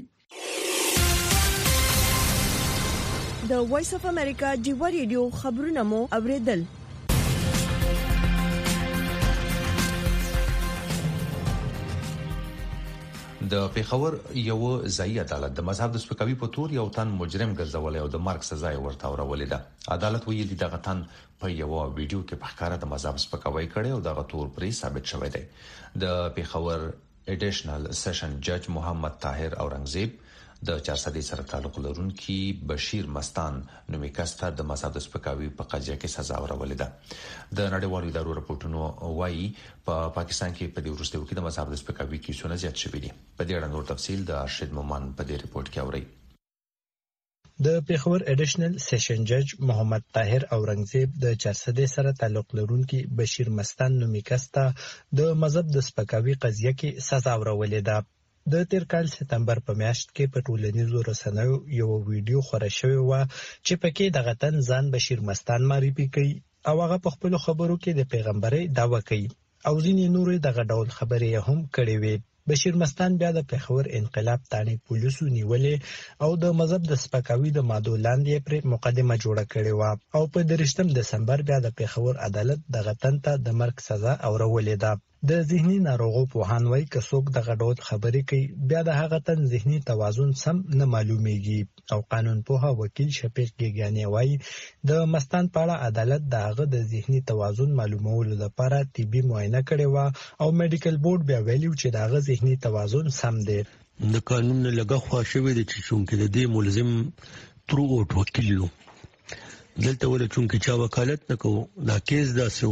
[SPEAKER 1] د وایس اف امریکا ډیوا ریډیو خبرونه مو اوریدل.
[SPEAKER 4] د پیښور یو ځای عدالت د مذهب د سپکاوي په تور یو تن مجرم ګرځولې او د مرګ سزا یې ورته ورولې ده. عدالت ویلي دغه تن په یو ویډیو کې په ښکاره د مذهب سپکاوی کړي او دغه تور پرې ثابت شوی دی. د پیښور اډیشنل سیشن جج محمد طاهر اورنګزیب د 400 سره تعلق لرونکي بشیر مستان نومي کس ته د مذهب د سپکاوي په قضیه کې سزا ورولې ده. د نړیوالو ادارو راپورټونو وايي په پاکستان کې په دې وروستیو کې د مذهب د سپکاوي کیسونه زیات شوي دي. په دې اړه نور تفصیل د ارشد مومن په دې ریپورت کې اوري.
[SPEAKER 20] د پیښور اډیشنل سیشن جج محمد طاهر اورنګزیب د 400 سره تعلق لرونکي بشیر مستان نومي کس ته د مذهب د سپکاوي قضیه کې سزا ورولې ده. د تیر کال سپتمبر په میاشت کې په ټولنیزو رسنیو یو ویډیو خپور شوی و چې پکې دغه تن ځان بشیر مستان معرفي کوي او هغه په خپل خبرو کې د پیغمبري دعوه کوي او ځینې نور دغه ډول خبرې هم کړې وي. بشیر مستان بیا د پیښور انقلاب تانې پولیسو نیولې او د مذهب د سپکاوي د مادو لاندې پر مقدمه جوړه کړې و او په 3 دسمبر بیا د پیښور عدالت دغه تن ته د مرګ سزا اورولې ده. د ذهني ناروغو پوهان وایي که څوک دغه ډول خبرې کوي بیا د هغه تن ذهني توازن سم نه معلومیږي او قانون پوها وکیل شفیق ګیګانی وایي د مستان په اړه عدالت دغه د ذهني توازن معلومولو لپاره طبي معاینه کړې و او میډیکل بورډ بیا ویلو چې دغه ذهني توازن سم دی.
[SPEAKER 21] د قانون لګه خواښوي د چونکې د دې ملزم تر اوټ وکیل نو دلته ول چونکې چا وکالت نکو دا کیس داسو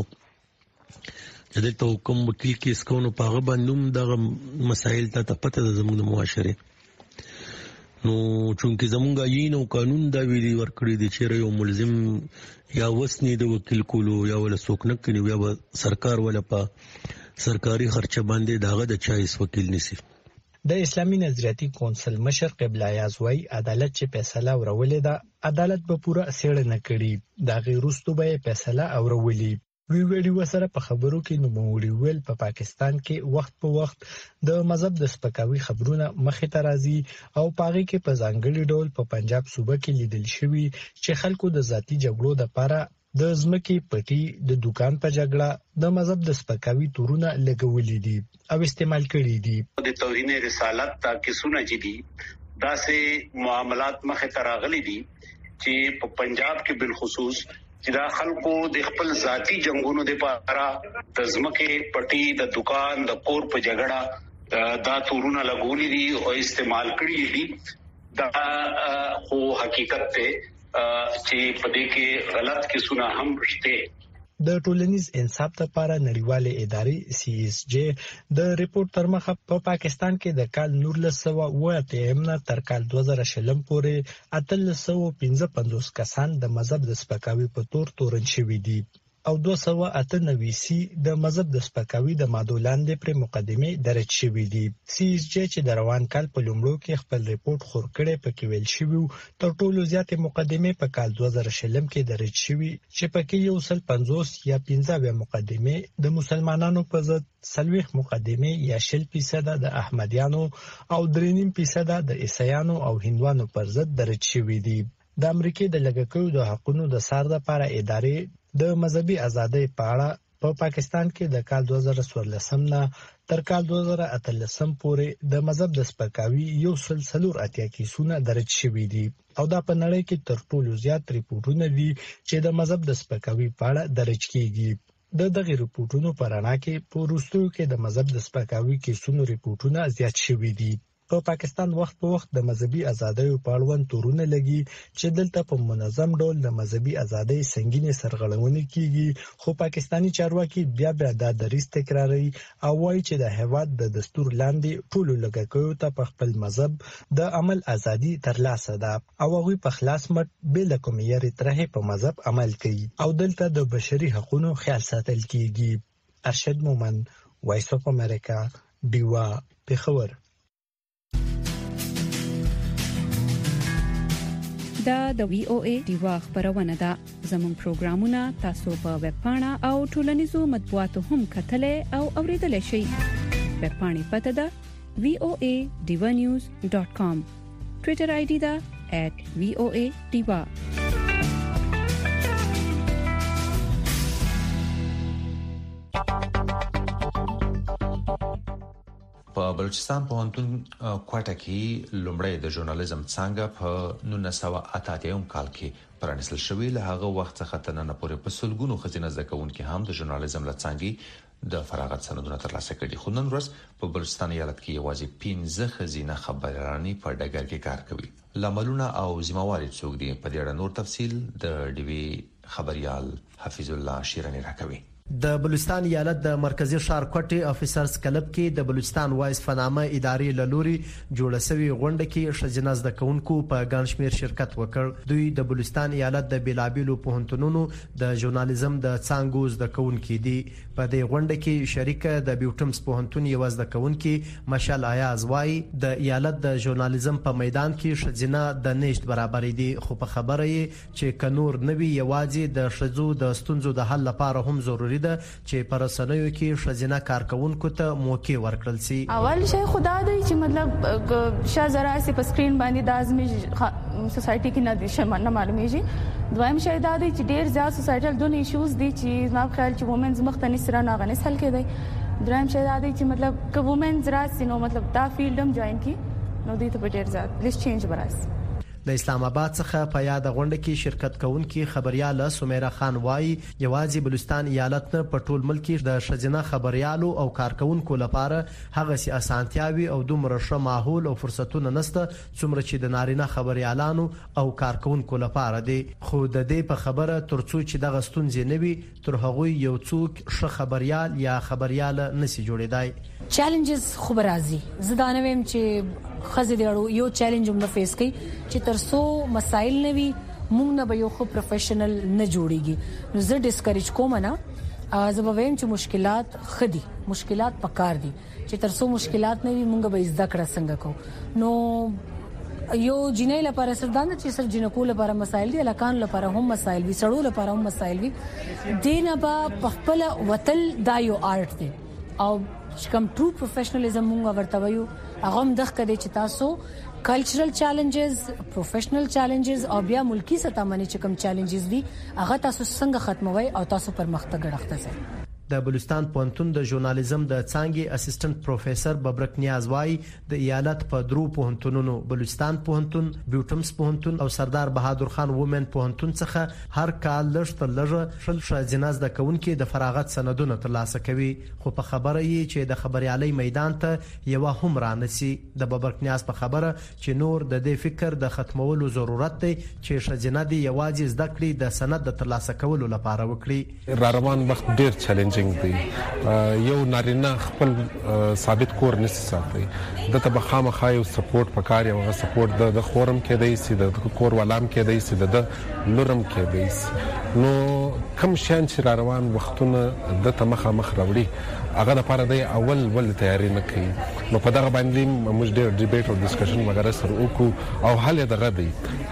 [SPEAKER 21] دلته کوم وکیل کیس کوو په هغه باندې دغه مسایل ته پته د زموږ د معاشره نو چونکې زموږ عین او قانون دا ویلي ورکړي دي چې یو ملزم یا وسنی د وکیل کولو یا ول څوک نه کوي یا سرکار ولا په سرکاري خرچه باندې داغه د چایس وکیل نسی.
[SPEAKER 20] د اسلامي نظریاتي کونسل مشر قبله یاز وای عدالت چې فیصله ورولې ده عدالت به پوره څېړنه کړي دا غیر وروسته به فیصله اورولي. ویډیو سره په خبرو کې نوموړي ویل په پاکستان کې وخت په وخت د مذهب د سپکاوي خبرونه مخې ته راځي او پاغي کې په ځانګړي ډول په پنجاب صوبه کې لیدل شوی چې خلکو د ذاتی جګړو لپاره د ځمکې پټي د دکان په جګړه د مذهب د سپکاوي تورونه لګولې دي او استعمال کړي دي.
[SPEAKER 22] د توهین رسالت تا کیسونه دي دا سه معاملات مخې ته راغلي دي چې په پنجاب کې بالخصوص چې دا خلکو د خپل ذاتی جنگونو لپاره د ځمکې پټي د دکان د کور په جګړه دا تورونه لګولې دي او استعمال کړي دي. دا خو حقیقت ته چې په دې کې غلط کیسونه هم شته.
[SPEAKER 20] د ټولنیز انصاف لپاره نړیواله ادارې CSJ د ریپورت تر مخه په پاکستان کې د کال 1980 تر کال 2000 پورې 355 کسان د مذهب د سپکاوي په تورن شوي دي او 298 د مذهب د سپکاوي د مادو لاندې پر مقدمه درج شوي دي. CSJ چې د روان کال په لومړو کې خپل ریپورت خور کړي پکې ویل شوی تر ټولو زیاتې مقدمه په کال 2000 کې درج شوی چې پکې 150 یا 15 مقدمه د مسلمانانو په ضد 40 مقدمه یا 0% د احمدیانو او 3.5% د عیسایانو او هندوانو پر ضد درج شوی دي. د امریکای د لګښتونو د حقوقو د سار لپاره ادارې د مذهبي ازادۍ په اړه په پاکستان کې د کال 2014 نه تر کال 2018 پورې د مذهب د سپکاوي 148 کیسونه درج شوي دي. او دا په نړۍ کې تر ټولو زیات ریپورتونه دي چې د مذهب د سپکاوي په اړه درج کیږي د دغه ریپورتونو په رڼا کې په وروستیو کې د مذهب د سپکاوي کیسونو ریپورتونه زیات شوي دي په پاکستان وخت په وخت د مذهبي ازادیو په اړوند تورونه لګي چې دلته په منظم ډول د مذهبي ازادۍ سنگینې سرغړونې کیږي خو پاکستانی چارواکي بیا دا دریځ تکراروي او وایي چې د هیواد د دستور لاندې ټولو لږکیو ته په خپل مذهب د عمل ازادي ترلاسه ده او هغوی په خلاص مټ بل کوم یاري ترې په مذهب عمل کوي او دلته د بشري حقوقو خیال ساتل کیږي ارشد مومن وایس اف امریکا دیوا پیښور
[SPEAKER 3] دا د وی او ای دیوا خبرونه ده زموږ پروګرامونه تاسو په ویب پاڼه او ټولنیزو مطبوعاتو هم کتلای او اوریدلای شئ ویب پاڼې پته ده voanews.com ټوئیټر آی ډی ده @voadiva
[SPEAKER 4] په بلوچستان پوهنتون کوټه کې لومړی د ژورنالیزم څانګه په 1988 کال کې پرانیستل شوې له هغه وخت څخه تر نن پورې په سلګونو خزینه زکونکو هم د ژورنالیزم لڅانګي د فراغت سندونه ترلاسه کړي خو نن ورځ په بلوچستان ایالت کې یوازې 15 خزینه خبريالانې په ډګر کې کار کوي لاملونه او ذمہواری څوک دي په دې اړه نور تفصيل د ډي وي خبريال حفیظ الله شیرانی راکوي
[SPEAKER 6] د بلوچستان ایالت د مرکزی ښار کوټي افیسرز کلب کې د بلوچستان وایس فنامه ادارې لوري جوړه شوی غونډه کې شجناز د کونکو په ګڼشمیر شرکت وکړ دوی د بلوچستان ایالت د بیلابیلو پوهنتونونو د ژورنالیزم د څانګو زده کوونکو دي په دې غونډه کې شریک د بیوټمز پوهنتون یو زده کوونکو مشال ایاز وای د ایالت د ژورنالیزم په میدان کې شجنه د نشټ برابرې دي خو په خبره یې چې کنور نوي یوازې د شذو د ستونزو د حل لپاره هم ضروري ده چې پر رسنیو کې شذینه کارکونکو ته موقع ورکړل شي
[SPEAKER 23] اول شی خدا دی چې مطلب شازرا سي په سکرین باندې د ازمي سوسايټي کې نه دي شمه معلومیږي دویم شی دا دی چې ډیر زیات سوسایټل دون ایشوز دي چې ما خیال چې وومنز مختنی سره نه غنس حل کېدای دریم شی دا دی چې مطلب ک وومنز راسي نو مطلب دا فیلډ هم جوائن کی نو دي ته ډیر زیات لیس چینج براس
[SPEAKER 6] د اسلام آباد څخه په یاد غونډه کې شرکت کوونکي خبرياله سمیرا خان وای یوازې بلوچستان ایالت نه په ټول ملک کې د شجنه خبريالو او کارکونکو لپاره هغه سي اسانتیاوي او دومره ښه ماحول او فرصتونه نشته څومره چې د نارینه خبريالانو او کارکونکو لپاره دي خو د دې په خبره ترڅو چې د غستونځ نه وي تر هغه یو څوک ښه خبريال یا خبرياله نشي جوړیدای
[SPEAKER 24] چیلنجز خو راځي زدانه ويم چې خزه دیړو یو چیلنج هم فیس کوي چې ترسو مسایل نوي مونږ نه به یو خو پروفیشنل نه جوړیږي نو زه ډیسکریج کوم نه زه به ویم چې مشکلات خدي مشکلات پکار دي چې ترسو مشکلات نوي مونږ به زده کړه څنګه کو نو یو جنې لپاره سردان چې سر جنکو لپاره مسایل دي لکان لپاره هم مسایل وي سړو لپاره هم مسایل وي دینه په خپل وتل دا یو آرټ دی او چې کوم ټرو پروفیشنالیزم موږ ورته وایو هغه هم دغه کده چې تاسو کلچرل چیلنجز پروفیشنل چیلنجز او بیا ملکی سطح باندې چې کوم چیلنجز دي هغه تاسو څنګه ختموي او تاسو پرمختګ راځي
[SPEAKER 6] د بلوچستان پوهنتون د ژورنالیزم د څانګې اسسټنټ پروفیسور ببرک نیاز وای د ایالت په درو پوهنتونونو بلوچستان پوهنتون بیوټمز پوهنتون او سردار بهادر خان وومن پوهنتون څخه هر کال لږ تر لږه شل شجناز د کونکو د فراغت سندونه ترلاسه کوي خو په خبره یې چې د خبريالي میدان ته یو هم رانسي د ببرک نیاز په خبره چې نور د دې فکر د ختمولو ضرورت دی چې شجنه دی یوازې زده کړې د سند د ترلاسه کولو لپاره وکړي
[SPEAKER 25] را روان وخت ډیر چیلنج دی یو نارینه خپل ثابت کور نشي ساتي دته به خامخا یو سپورټ پکار یو سپورټ د خورم کې دی سي د کور ولام کې دی سي د لورم کې دی نو کوم شان چې را روان وختونه د تمخه مخ راوړي هغه لپاره د اول تیاری نه کوي نو په دغه باندې موږ ډېر ډیبیټ او ډسکشن وغیرہ سره وکړو او حل دغه دی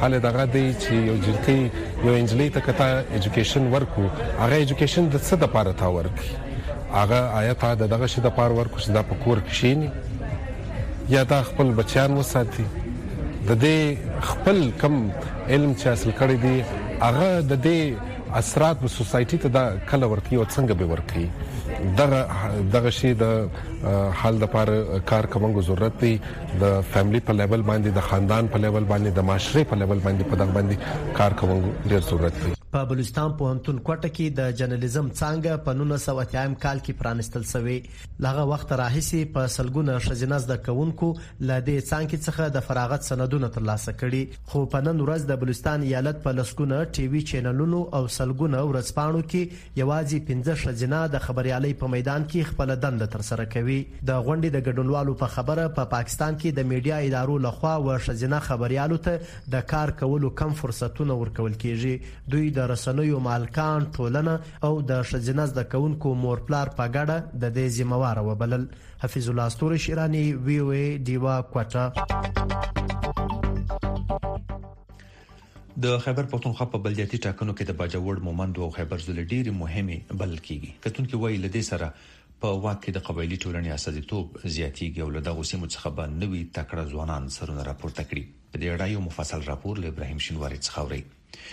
[SPEAKER 25] چې یو ځکه یو انجلۍ ته کته ایجوکیشن ورکو هغه ایجوکیشن د څه د لپاره تا ورکي هغه آیت دغه شی د پاره ورکو چې دا په کور کې شي یا دا خپل بچیان وساتي د دې خپل کم علم چې حاصل کړی دی هغه د دې اثرات په سوسايټي ته دا کله ورکی او څنګه به ورکی دغه شی د حل لپاره کار کومه ضرورت دی د فیملی په لیول باندې د خاندان په لیول باندې د معاشري په لیول باندې په دغه باندې کار کومه ډیر ضرورت دی.
[SPEAKER 6] په بلوچستان پوهنتون کوټه کې د جرنالیزم څانګه په 1980 کال کې پرانستل شوې. لغه وخت راهیسي په سلګونه شزیناز د کونکو لدې څانګې څخه د فراغت سندونه ترلاسه کړي. خو په نن ورځ د بلوچستان ایالت په لسګونه ټي وي چینلونو او سلګونه ورځپاڼو کې یوازې 15 شزینا د خبريالۍ په میدان کې خپل دند تر سره کوي. د غونډې د ګډونوالو په خبره په پاکستان کې د میډیا ادارو لخوا و شزینا خبريالو ته د کار کولو کم فرصتونه ورکول کیږي. دوی د رسنیو مالکان ټولنه او د شزینا د کونکو مور پلار په ګډه د دې ذمہوار وبلل. حفیظ الله استوري شیرانی وی او ای دیوا کوټه.
[SPEAKER 4] د خیبر پښتونخوا په بلدیاتي ټاکنو کې د باجوړ مومند او خیبر زل ډېری مهمه بل کیږي. کتونکو وایي لدې سره په واقع د قبایلی ټولنې اساسیتوب زیاتیږي او له دغه سیمو څخه به نوي تکړه ځوانان سرونه راپورته کړي. په دې اړه یو مفصل راپور له ابراهیم شینواری څخه اوري.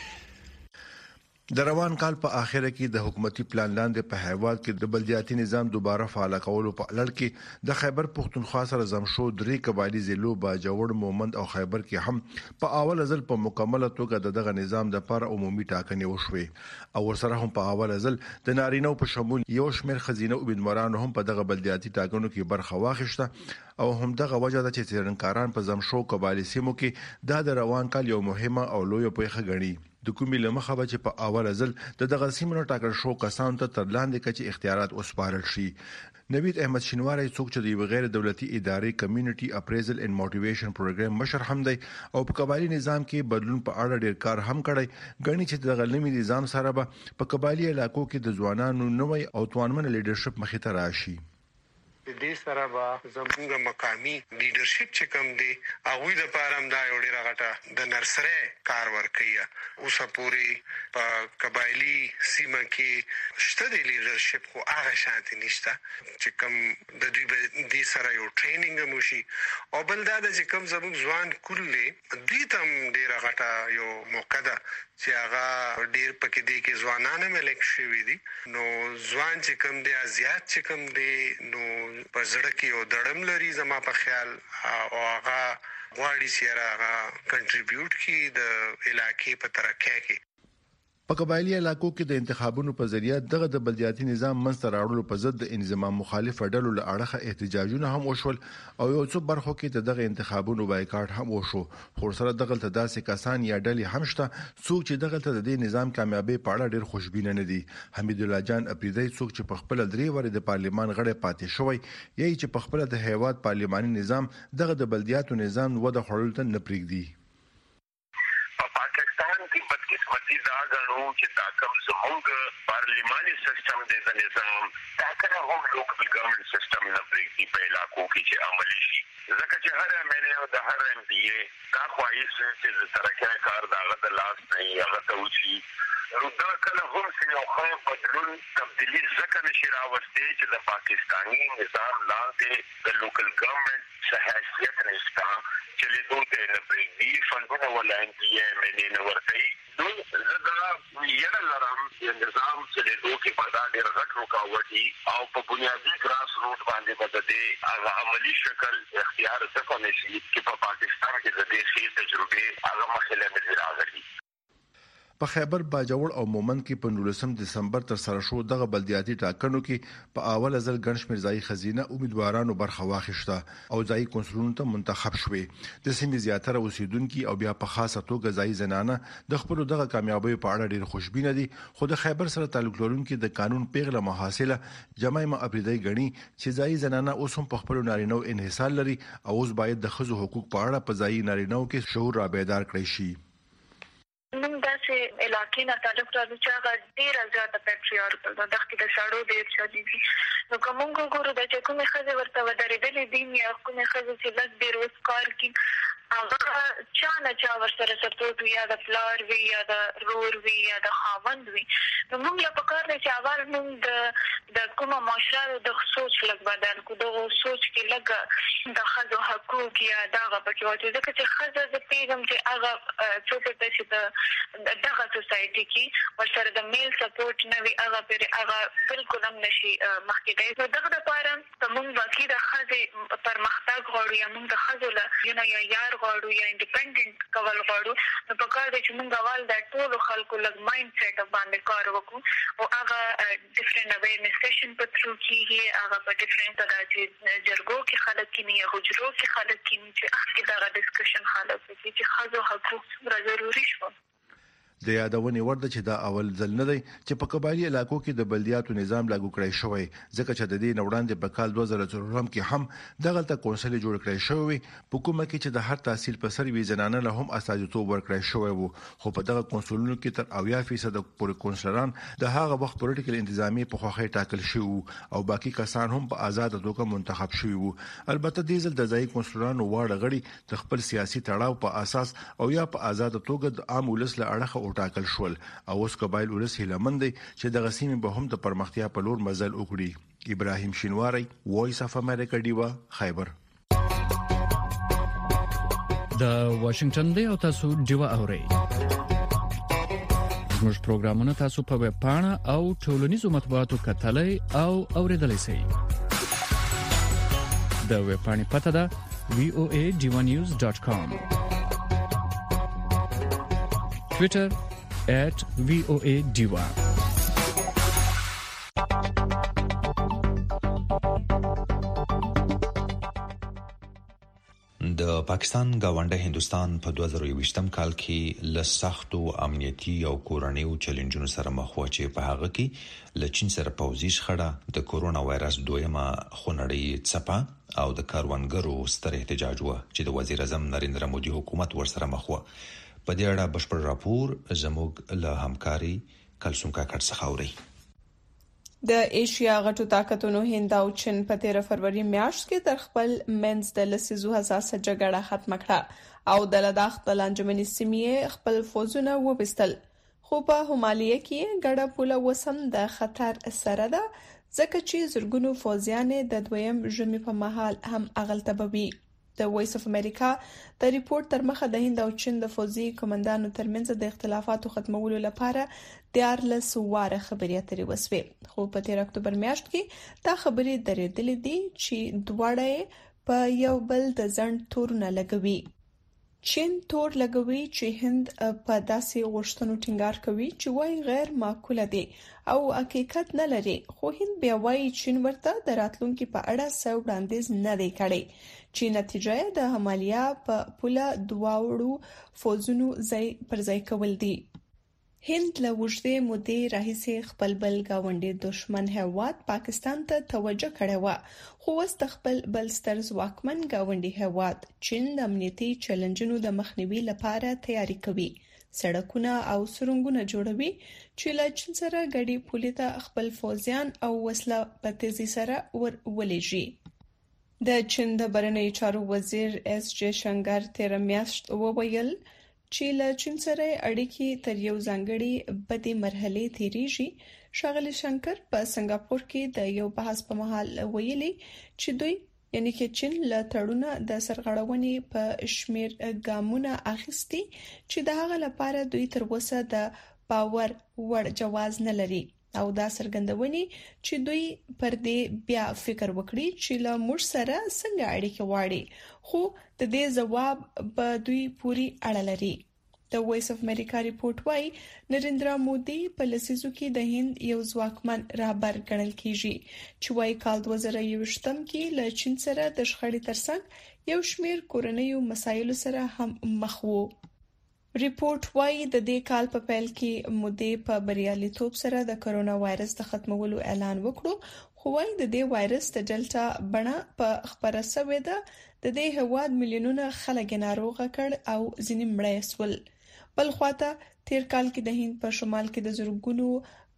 [SPEAKER 5] د روان کال په اخره کې د حکومتي پلان لاندې په هیواد کې د بلدیاتي نظام دوباره فعال کولو په لړ کې د خیبر پښتونخوا سره زمشو درې قبایلی ضلعو باجوړ مومند او خیبر کې هم په اول ځل په مکمله توګه دغه نظام د لپاره عمومي ټاکنې وشوې او ورسره هم په اول ځل د نارینه په شمول یو شمېر خزینه امیدوارانو هم په دغه بلدیاتي ټاکنو کې برخه واخیسته او هم دغه وجه ده چې څېړنکاران په زمشو قبایلی سیمو کې د روان کال یو مهمه او لوی پیښه ګڼي. د کومې لمخه به چې په اول ځل د دغه سیمونو ټاکل شو کسانو ته تر لاندې کچې اختیارات وسپارل شي. نوید احمد شینواری څوک چې د غیر دولتي ادارې کمیونټي اپریزل اینڈ موټیویشن پروګرام مشر هم دی او په قبایلی نظام کې بدلون په اړه ډیر کار هم کړی. غني چې دغه لمي نظام سره به په قبایلی علاقو کې د ځوانانو نوې او توانمن لیډرشپ مخې ته راشي.
[SPEAKER 7] د دې سره به زموږ مقامی لیډرشپ چې کوم دی هغه د پاره دا یو ډیر غټه د نرسره کار ورکوي. اوسه پوری په قبایلی سیمه کې شته د لیډرشپ خو هغه شانتي نشته چې کوم د دوی د سره یو ټریننګ موشي او بل دا چې کوم زموږ ځوان کله دې تم ډیر غټه یو موقع ده چې هغه ډیر پکې دی کې ځوانانه ملک شوی دي. نو ځوان چې کوم دی ازیات چې کوم دی نو په زړه کې یو دړم لري زما په خیال او هغه غواړي چې هغه کنټریبیوټ کړي د علاقې په ترقۍ کې.
[SPEAKER 5] په قبایلی علاقو کې د انتخابونو په ذریعہ دغه د بلدیاتي نظام منځ راوړلو په ضد د انضمام مخالف ډلو له اړخه احتجاجونه هم وشول او یو څو برخو کې دغه انتخابونو بایکاټ هم وشو. خو سره دغه ته داسې کسان یا ډلې هم شته څوک چې دغه ته د نظام کامیابی په اړه ډیر خوشبینه نه دي. حمید الله جان اپریدی څوک چې په خپل درې وری د پارلیمان غړی پاتې شوی یی چې په خپل د هیواد پارلیماني نظام دغه د بلدیاتو نظام وده خړل ته نه پریږدي.
[SPEAKER 8] چې دا کوم زموږ پارلیماني سیستم د نظام دا کنه هم لوکل ګورنمنت سیستم نه پریږدي په علاقو کې چې عملی شي. ځکه چې هر امنه او د هر ام پی ای دا خواهش چې د ترقۍ کار دغه د لاس نه هغه ته وشي. نو دا کله هم چې یو خو بدلون تبدیلی ځکه نشي راوستي چې د پاکستاني نظام لاندې د لوکل ګورنمنت حیثیت نشته چې له دوی نه پریږدي فندونه ولا ام پی ای امنه نه ورته نو زدا یره لرم چې نظام چې له دوی کې پیدا ډیر غټ رکاوټي او په بنیادی ګراس روټ باندې بدلې هغه عملی شکل اختیار څه نشي چې په پاکستان کې د دې شی تجربه هغه مخاله نه راغلي.
[SPEAKER 5] په خیبر باجوړ او مومند کې په 19 دسمبر تر سره شو دغه بلدیاتي ټاکنو کې په اول ځل ګڼ شمېر ځای خزینه امیدوارانو برخه واخیسته او ځای کنسولونو ته منتخب شوې. د سیمې زیاتره اوسیدونکو او بیا په خاصه توګه ځای زنانه د خپل دغه کامیابی په اړه ډیر خوشبینه دي. خو د خیبر سره تعلق لرونکو د قانون پیغله محاصله جماعه اپریدی غني چې ځای زنانه اوس هم په خپل نارینو انحصار لري او اوس باید د خزو حقوق په اړه په ځای نارینو کې شعور را بیدار کړی شي.
[SPEAKER 9] نن داسې علاقې نه تعلق لري چې هغه ډېره زیاته پیټریارکل ده. دغه د سړو ډېر شدي دي. نو که موږ وګورو چې کومې ښځې ورته ودرېدلې دي یا کومې ښځې چې لږ ډېر اوس کار کوي هغه چا ورسره سپورټ یا د پلار وی یا د رور وی یا د خاوند وی نو موږ له پکار نه چې اول موږ د کومه معاشره د سوچ لږ بدل کو د سوچ کې لږ د خځو حقوق یا دغه پکې وځي ځکه چې خځه د پیغام چې هغه څوک ته چې دغه سوسايټي کې ورسره د میل سپورټ نه وی هغه بالکل هم نشي مخکې دی دغه لپاره موږ باقي د خځې پرمختګ غواړو یا موږ د خځو له یا یار غواړو یا انډیپندنت کول غواړو نو په کار دی چې موږ اول د ټولو خلکو لږ مایند سیټ باندې کار وکړو او هغه ډیفرنٹ اویرنس سیشن په ترو کېږي هغه په ډیفرنٹ د جرګو کې خلک کینی یا حجرو کې خلک کینی چې اخکې دغه ډسکشن خلک کوي چې خځو حقوق څومره ضروري شو
[SPEAKER 5] د یادونې ورده چې دا اول ځل نه دی چې په قبایلی علاقو کې د بلدیاتو نظام لاګو کړی شوی ځکه چې د دې نوړاندې په کال 2004 کې هم دغه کونسل جوړ کړی شوی په کومه کې چې د هر تحصیل په سر وی زنانه له هم استازیتوب ورکړی شوی وو خو په دغه کونسلونو کې تر 80% پورې کونسلران د هغه وخت پولیټیکل انتظامی په خوخه ټاکل شوی او باقي کسان هم په آزاد توګه منتخب شوی وو البته د ځل د ځای کونسلرانو واړه غړي د خپل سیاسي تړاو په اساس او یا په آزاد توګه د عام ولس له اړخه ټاکل شول او اوس قبایل ولس هیلمند چې د غسیمه به هم د پرمختیا په لور مزل وکړي ابراهیم شینواری وایس اف امریکا دیوا خیبر
[SPEAKER 10] د واشنگټن دی او تاسو دیوا اورئ زموږ پروګرامونه تاسو په ویب پاڼه او ټولنیزو مطبوعاتو کتلای او اوریدلای شئ د ویب پاڼې پته ده voanews.com Twitter @VOA_Diva
[SPEAKER 4] د پاکستان گاونډي هندستان په 2020م کال کې له سختو امنیتي او کورنیو چیلنجونو سره مخ و چې په هغه کې له چین سره پوځي شخړه د کورونا وایرس دویمه خونړی څپه او د کاروانګرو ستر احتجاج و چې د وزیر اعظم نریندرا مودي حکومت ورسره مخ و په دې اړه بشپړ راپور زموږ له همکاري کلسوم کاکړ څخه اوري
[SPEAKER 11] د ایشیا غټو طاقتونو هند او چین په 13 فروری میاشت کې تر خپل منځ د لسیزو حساسه جګړه ختم کړه او د لداخ د لانجمني سیمې خپل فوزونه وبستل خو په همالیه کې ګډه پوله وسم د خطر سره ده ځکه چې زرګونو فوزیان د دویم ژمي په مهال هم اغلطبوي د وایس اف امریکا د ریپورت تر مخه د هند او چین د فوزي کمانډانو ترمنځ د اختلافاتو ختمولو لپاره د 14 واره خبرې اترې وسوي خو په 13 اکتوبر میاشت کې دا خبرې درېدلې دي چې دواړه په یو بل د ځند تورونه لګوي چین تور لګوي چې هند په داسې غوښتنو ټینګار کوي چې وايي غیر معقوله دي او حقیقت نه لري خو هند بیا وايي چین ورته د راتلونکو په اړه څه وړاندیز نه دی کړی چې نتیجه د حمالیه په پوله دواړو فوزونو پر ځای کول دي هند له وژدې مودې راهیسې خپل بل گاونډي دشمن هیواد پاکستان ته توجه کړې و خو اوس د خپل بل ستر ځواکمن گاونډي هیواد چین د امنیتي چیلنجونو د مخنیوي لپاره تیاری کوي سړکونه او سرنګونه جوړوي چې له چین سره ګډي پولې ته خپل فوزیان او وسله په تیزی سره ولېږي د چین د بهرنیو چارو وزیر اس جے شنکر تیر میاشت وویل چې له چین سره اړیکې تر یو ځانګړي بدې مرحلې تیریږي ښاغلي شنکر په سنگاپور کې د یو بحث په مهال ویلي چې دوی یعنی کې چین له تړونه د سرغړونې په شمیر ګامونه اخیستي چې د هغه لپاره دوی تر اوسه د باور وړ جواز نه لري او دا څرګندونې چې دوی پر دې بیا فکر وکړي چې له موږ سره څنګه اړیکې واړي خو د دې جواب به دوی پوری اړه لري د وایس اف امریکا ریپورت وايي نریندرا مودي په لسیزو کې د هند یو ځواکمن رهبر ګڼل کیږي چې وايي کال 2020م کې له چین سره د شخړې ترڅنګ یو شمېر کورنیو مسایلو سره هم مخ وو ریپورت وايي د دې کال په پیل کې مودي په بریالیتوب سره د کرونا وایرس د ختمولو اعلان وکړو خو وايي د دې وایرس د ډیلټا بڼه په خبره شوې ده د دې هواد میلیونونه خلک ناروغه کړ او ځینې مړه شول بل خواته تیر کال کې د هند په شمال کې د زرګونو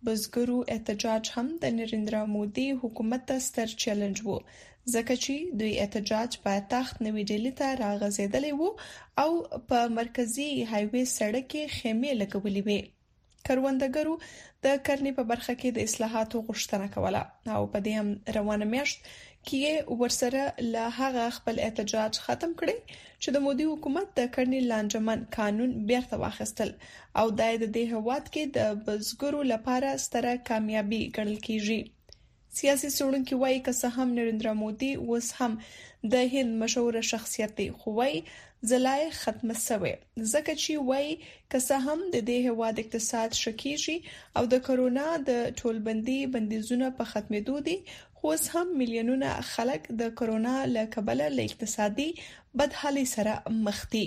[SPEAKER 11] بزګرو احتجاج هم د نریندرا مودي حکومت ته ستر چیلنج وو ځکه چې دوی احتجاج په تخت نوې ډیلی ته راغځېدلی وو او په مرکزی هایوي سړک کې خیمې لګولې وې. کروندګرو د کرنې په برخه کې د اصلاحاتو غوښتنه کوله او په دې هم روانه میاشت کې ورسره له هغه خپل احتجاج ختم کړي چې د مودي حکومت د کرنې لانجمن قانون بیرته واخیستل او د دې هواد کې د بزګرو لپاره ستره کامیابی ګڼل کیږي. سیاسي څېړونکي وایي که څه هم نریندرا مودي اوس هم د هند مشهور شخصیت دی خو وایي ځلای ختمه شوې ځکه چې وایي که څه هم د دې هواد اقتصاد شکیږي او د کرونا د ټولبندي بندیزونه په ختمېدو دي خو اوس هم میلیونونه خلک د کرونا له کبله له اقتصادي بدحالۍ سره مخ دي.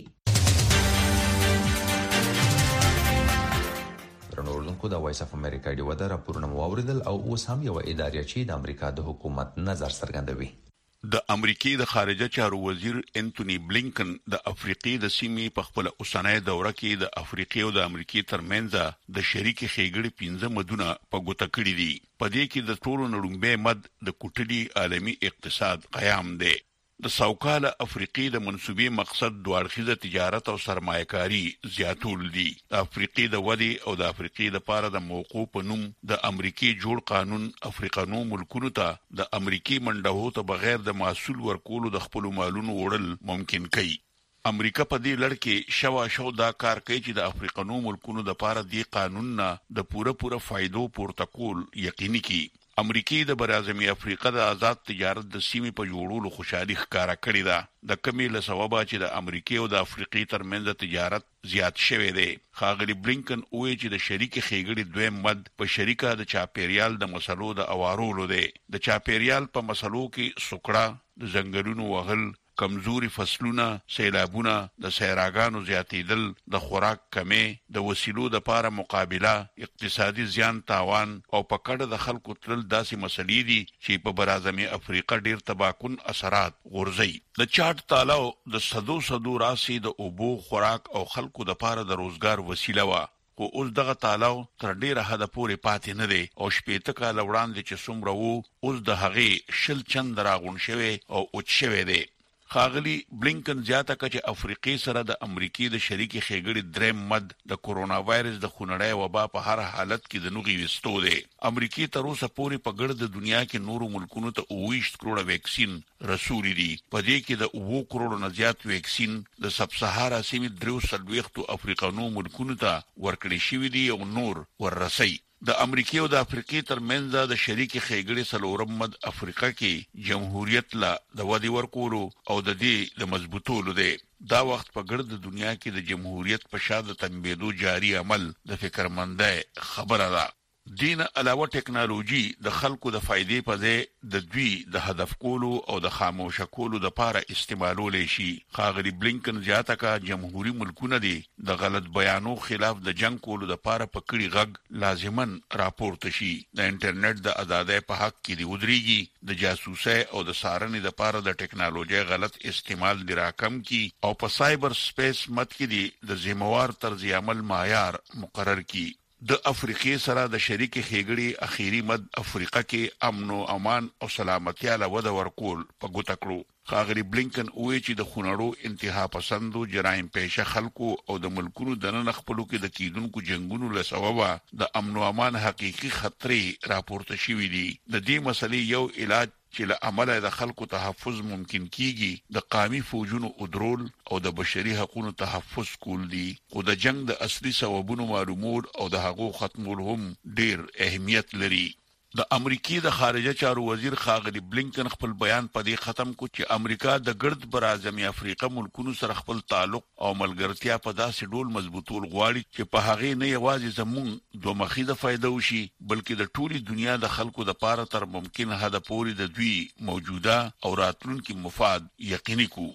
[SPEAKER 4] رنوردونکو د وایس اف امریکا دی ودا راپورونه موریدل او اوس هم یو ادارې چې د امریکا د حکومت نظر څرګندوي.
[SPEAKER 12] د امریکای د خارجه چارو وزیر انټونی بلینکن د افریقې د سیمې په خپل اوسنۍ دوره کې د افریقې او د امریکای ترمنځ د شریک خېګړې 15 مدونه په ګوته کړی دي. په دې کې د ټولو نړیوال مد د کوټلي عالمي اقتصاد قیام دی. د سوکاله افریقې د منسوبي مقصد دوړخیزه تجارت او سرمایه‌کاري زیاتول دي. د افریقې د ودی او د افریقې لپاره د موقوف په نوم د امریکای جوړ قانون افریقانو ملکونو ته د امریکای منډهو ته بغیر د محصول ورکولو د خپل مالونو وړل ممکن کوي. امریکا په دې لړ کې شو دا کار کوي چې د افریقانو ملکونو لپاره د قانون نه د پوره فائدو پورته کول یقیني کړي. امریکای د برازمي افریقا د آزاد تجارت د سیمې په جوړولو خوشالي ښکارا کړې ده. د کمی له سببه چې د امریکای او د افریقې ترمنځ تجارت زیات شوی دی. ښاغلي بلینکن وایي چې د شریک خېګړې دویم مد په شریکه د چاپیریال د مسلو د اوارولو دی. د چاپیریال په مسلو کې سوکړه د ځنګلونو وهل کمزوري فصلونه سیلابونه د سیراګانو زیاتېدل د خوراک کمی د وسیلو د لپاره مقابله اقتصادي زیان تاوان او په کډه د خلکو تل داسې مسلې دي چې په برازمي افریقا ډیر تباکن اثرات غورځي. د چاټ تالاو د صدو راسي د اوبو خوراک او خلکو د لپاره د روزګار وسیله وا خو اوس دغه تالاو تر ډیره حد پورې پاتې نه دی او شپېته کال وړاندې چې څومره وو اوس د هغې شل چند راغون شوی او اوچ شوی دی. ښاغلي بلینکن زیاته کړه چې افریقې سره د امریکای د شریک خېګړې دریم مد د کورونا وایرس د خونړۍ وبا په هر حالت کې د نوغي وستو دی. امریکای تر اوسه پورې په ګرد د دنیا کې نورو ملکونو ته 28 کروڑه ویکسین رسولي دي. په دې کې د 2 کروڑو نه زیات ویکسین د سب سهارا سیمې 340 افریقانو ملکونو ته ورکړي شوی دي او نور وررسي. د امریکای او د افریقې ترمنځ د شریک خېګړې سلورم مد افریقا کې جمهوریت لا د ودی ورکولو او د دې د مضبوطولو دی. دا وخت په ګرد دنیا کې د جمهوریت په شاده تنبیدو جاری عمل د فکرمندۍ خبره ده. دین علاوه ټیکنالوژي د خلکو د فائدې په ځای د دوی د هدف کولو او د خاموش کولو د لپاره استعمالول شي. ښاغلي بلینکن زیاته کړه جمهوریت ملکونه دي د غلط بیانو خلاف د جنگ کولو د لپاره په کړي غږ لازمن راپورته شي. د انټرنیټ د آزادۍ په حق کې دی ودرېږي د جاسوسۍ او د سارنې د لپاره د ټیکنالوژي غلط استعمال دی راکم کی او په سایبر سپیس مت کې دی د ذمہوار طرز عمل معیار مقرر کی. د افریقې سره د شریک خېګړې اخیری مد افریقا کې امن او امان او سلامتیا له وده ورکول په ګوته کړو. ښاغلي بلینکن وایي چې د خونړو انتها پسندو جرایم پیشه خلکو او د ملکونو د نن خپلو کې د کیدونکو جنگونو له سببه د امن او امان حقيقي خطرې راپورته شوې دي. د دې مسلې یو علاج چې له عمله د خلکو تحفظ ممکن کیږي د قومي فوجونو ادرول او د بشري حقوقو تحفظ کول دي. خو د جنگ د اصلي سببونو معلومول او د هغو ختمول هم ډیر اهمیت لري. د امریکای د خارجه چارو وزیر ښاغلي بلینکن خپل بیان په دې ختم کو چې امریکا د ګرد برازمي افریقا ملکونو سره خپل تعلق او ملګرتیا په داسې ډول مضبوطول غواړي چې په هغه نه یوازې زموږ دوه مخیزه فائدہ وشي بلکې د ټولي دنیا د خلکو د پاره تر ممکن حد پورې د دوی موجوده او راتلونکي مفاد یقیني کو.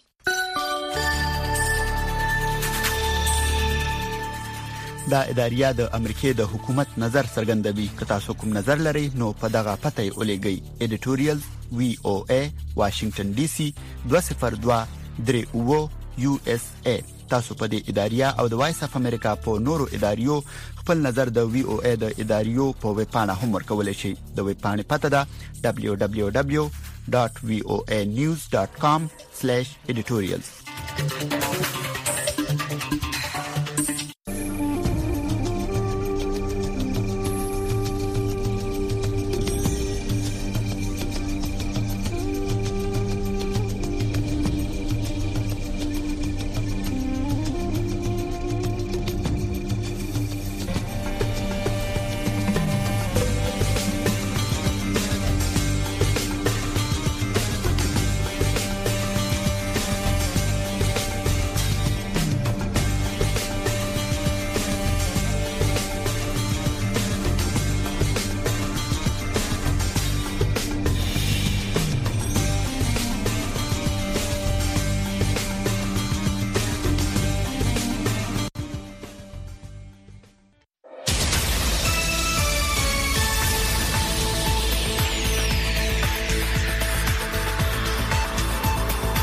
[SPEAKER 2] دا اداریه د امریکای د حکومت نظر څرګندوي. که تاسو کوم نظر لرئ نو په دغه پته یې ولېږئ. ایډیټوریال VOA واشنگټن DC 202 USA تاسو په دې اداریه او د وایس اف امریکا په نورو اداریو خپل نظر د وی او ای د اداریو په ویب پاڼه هم ورکولای شئ. د ویب پاڼې پته ده www.voanews.com/editorials.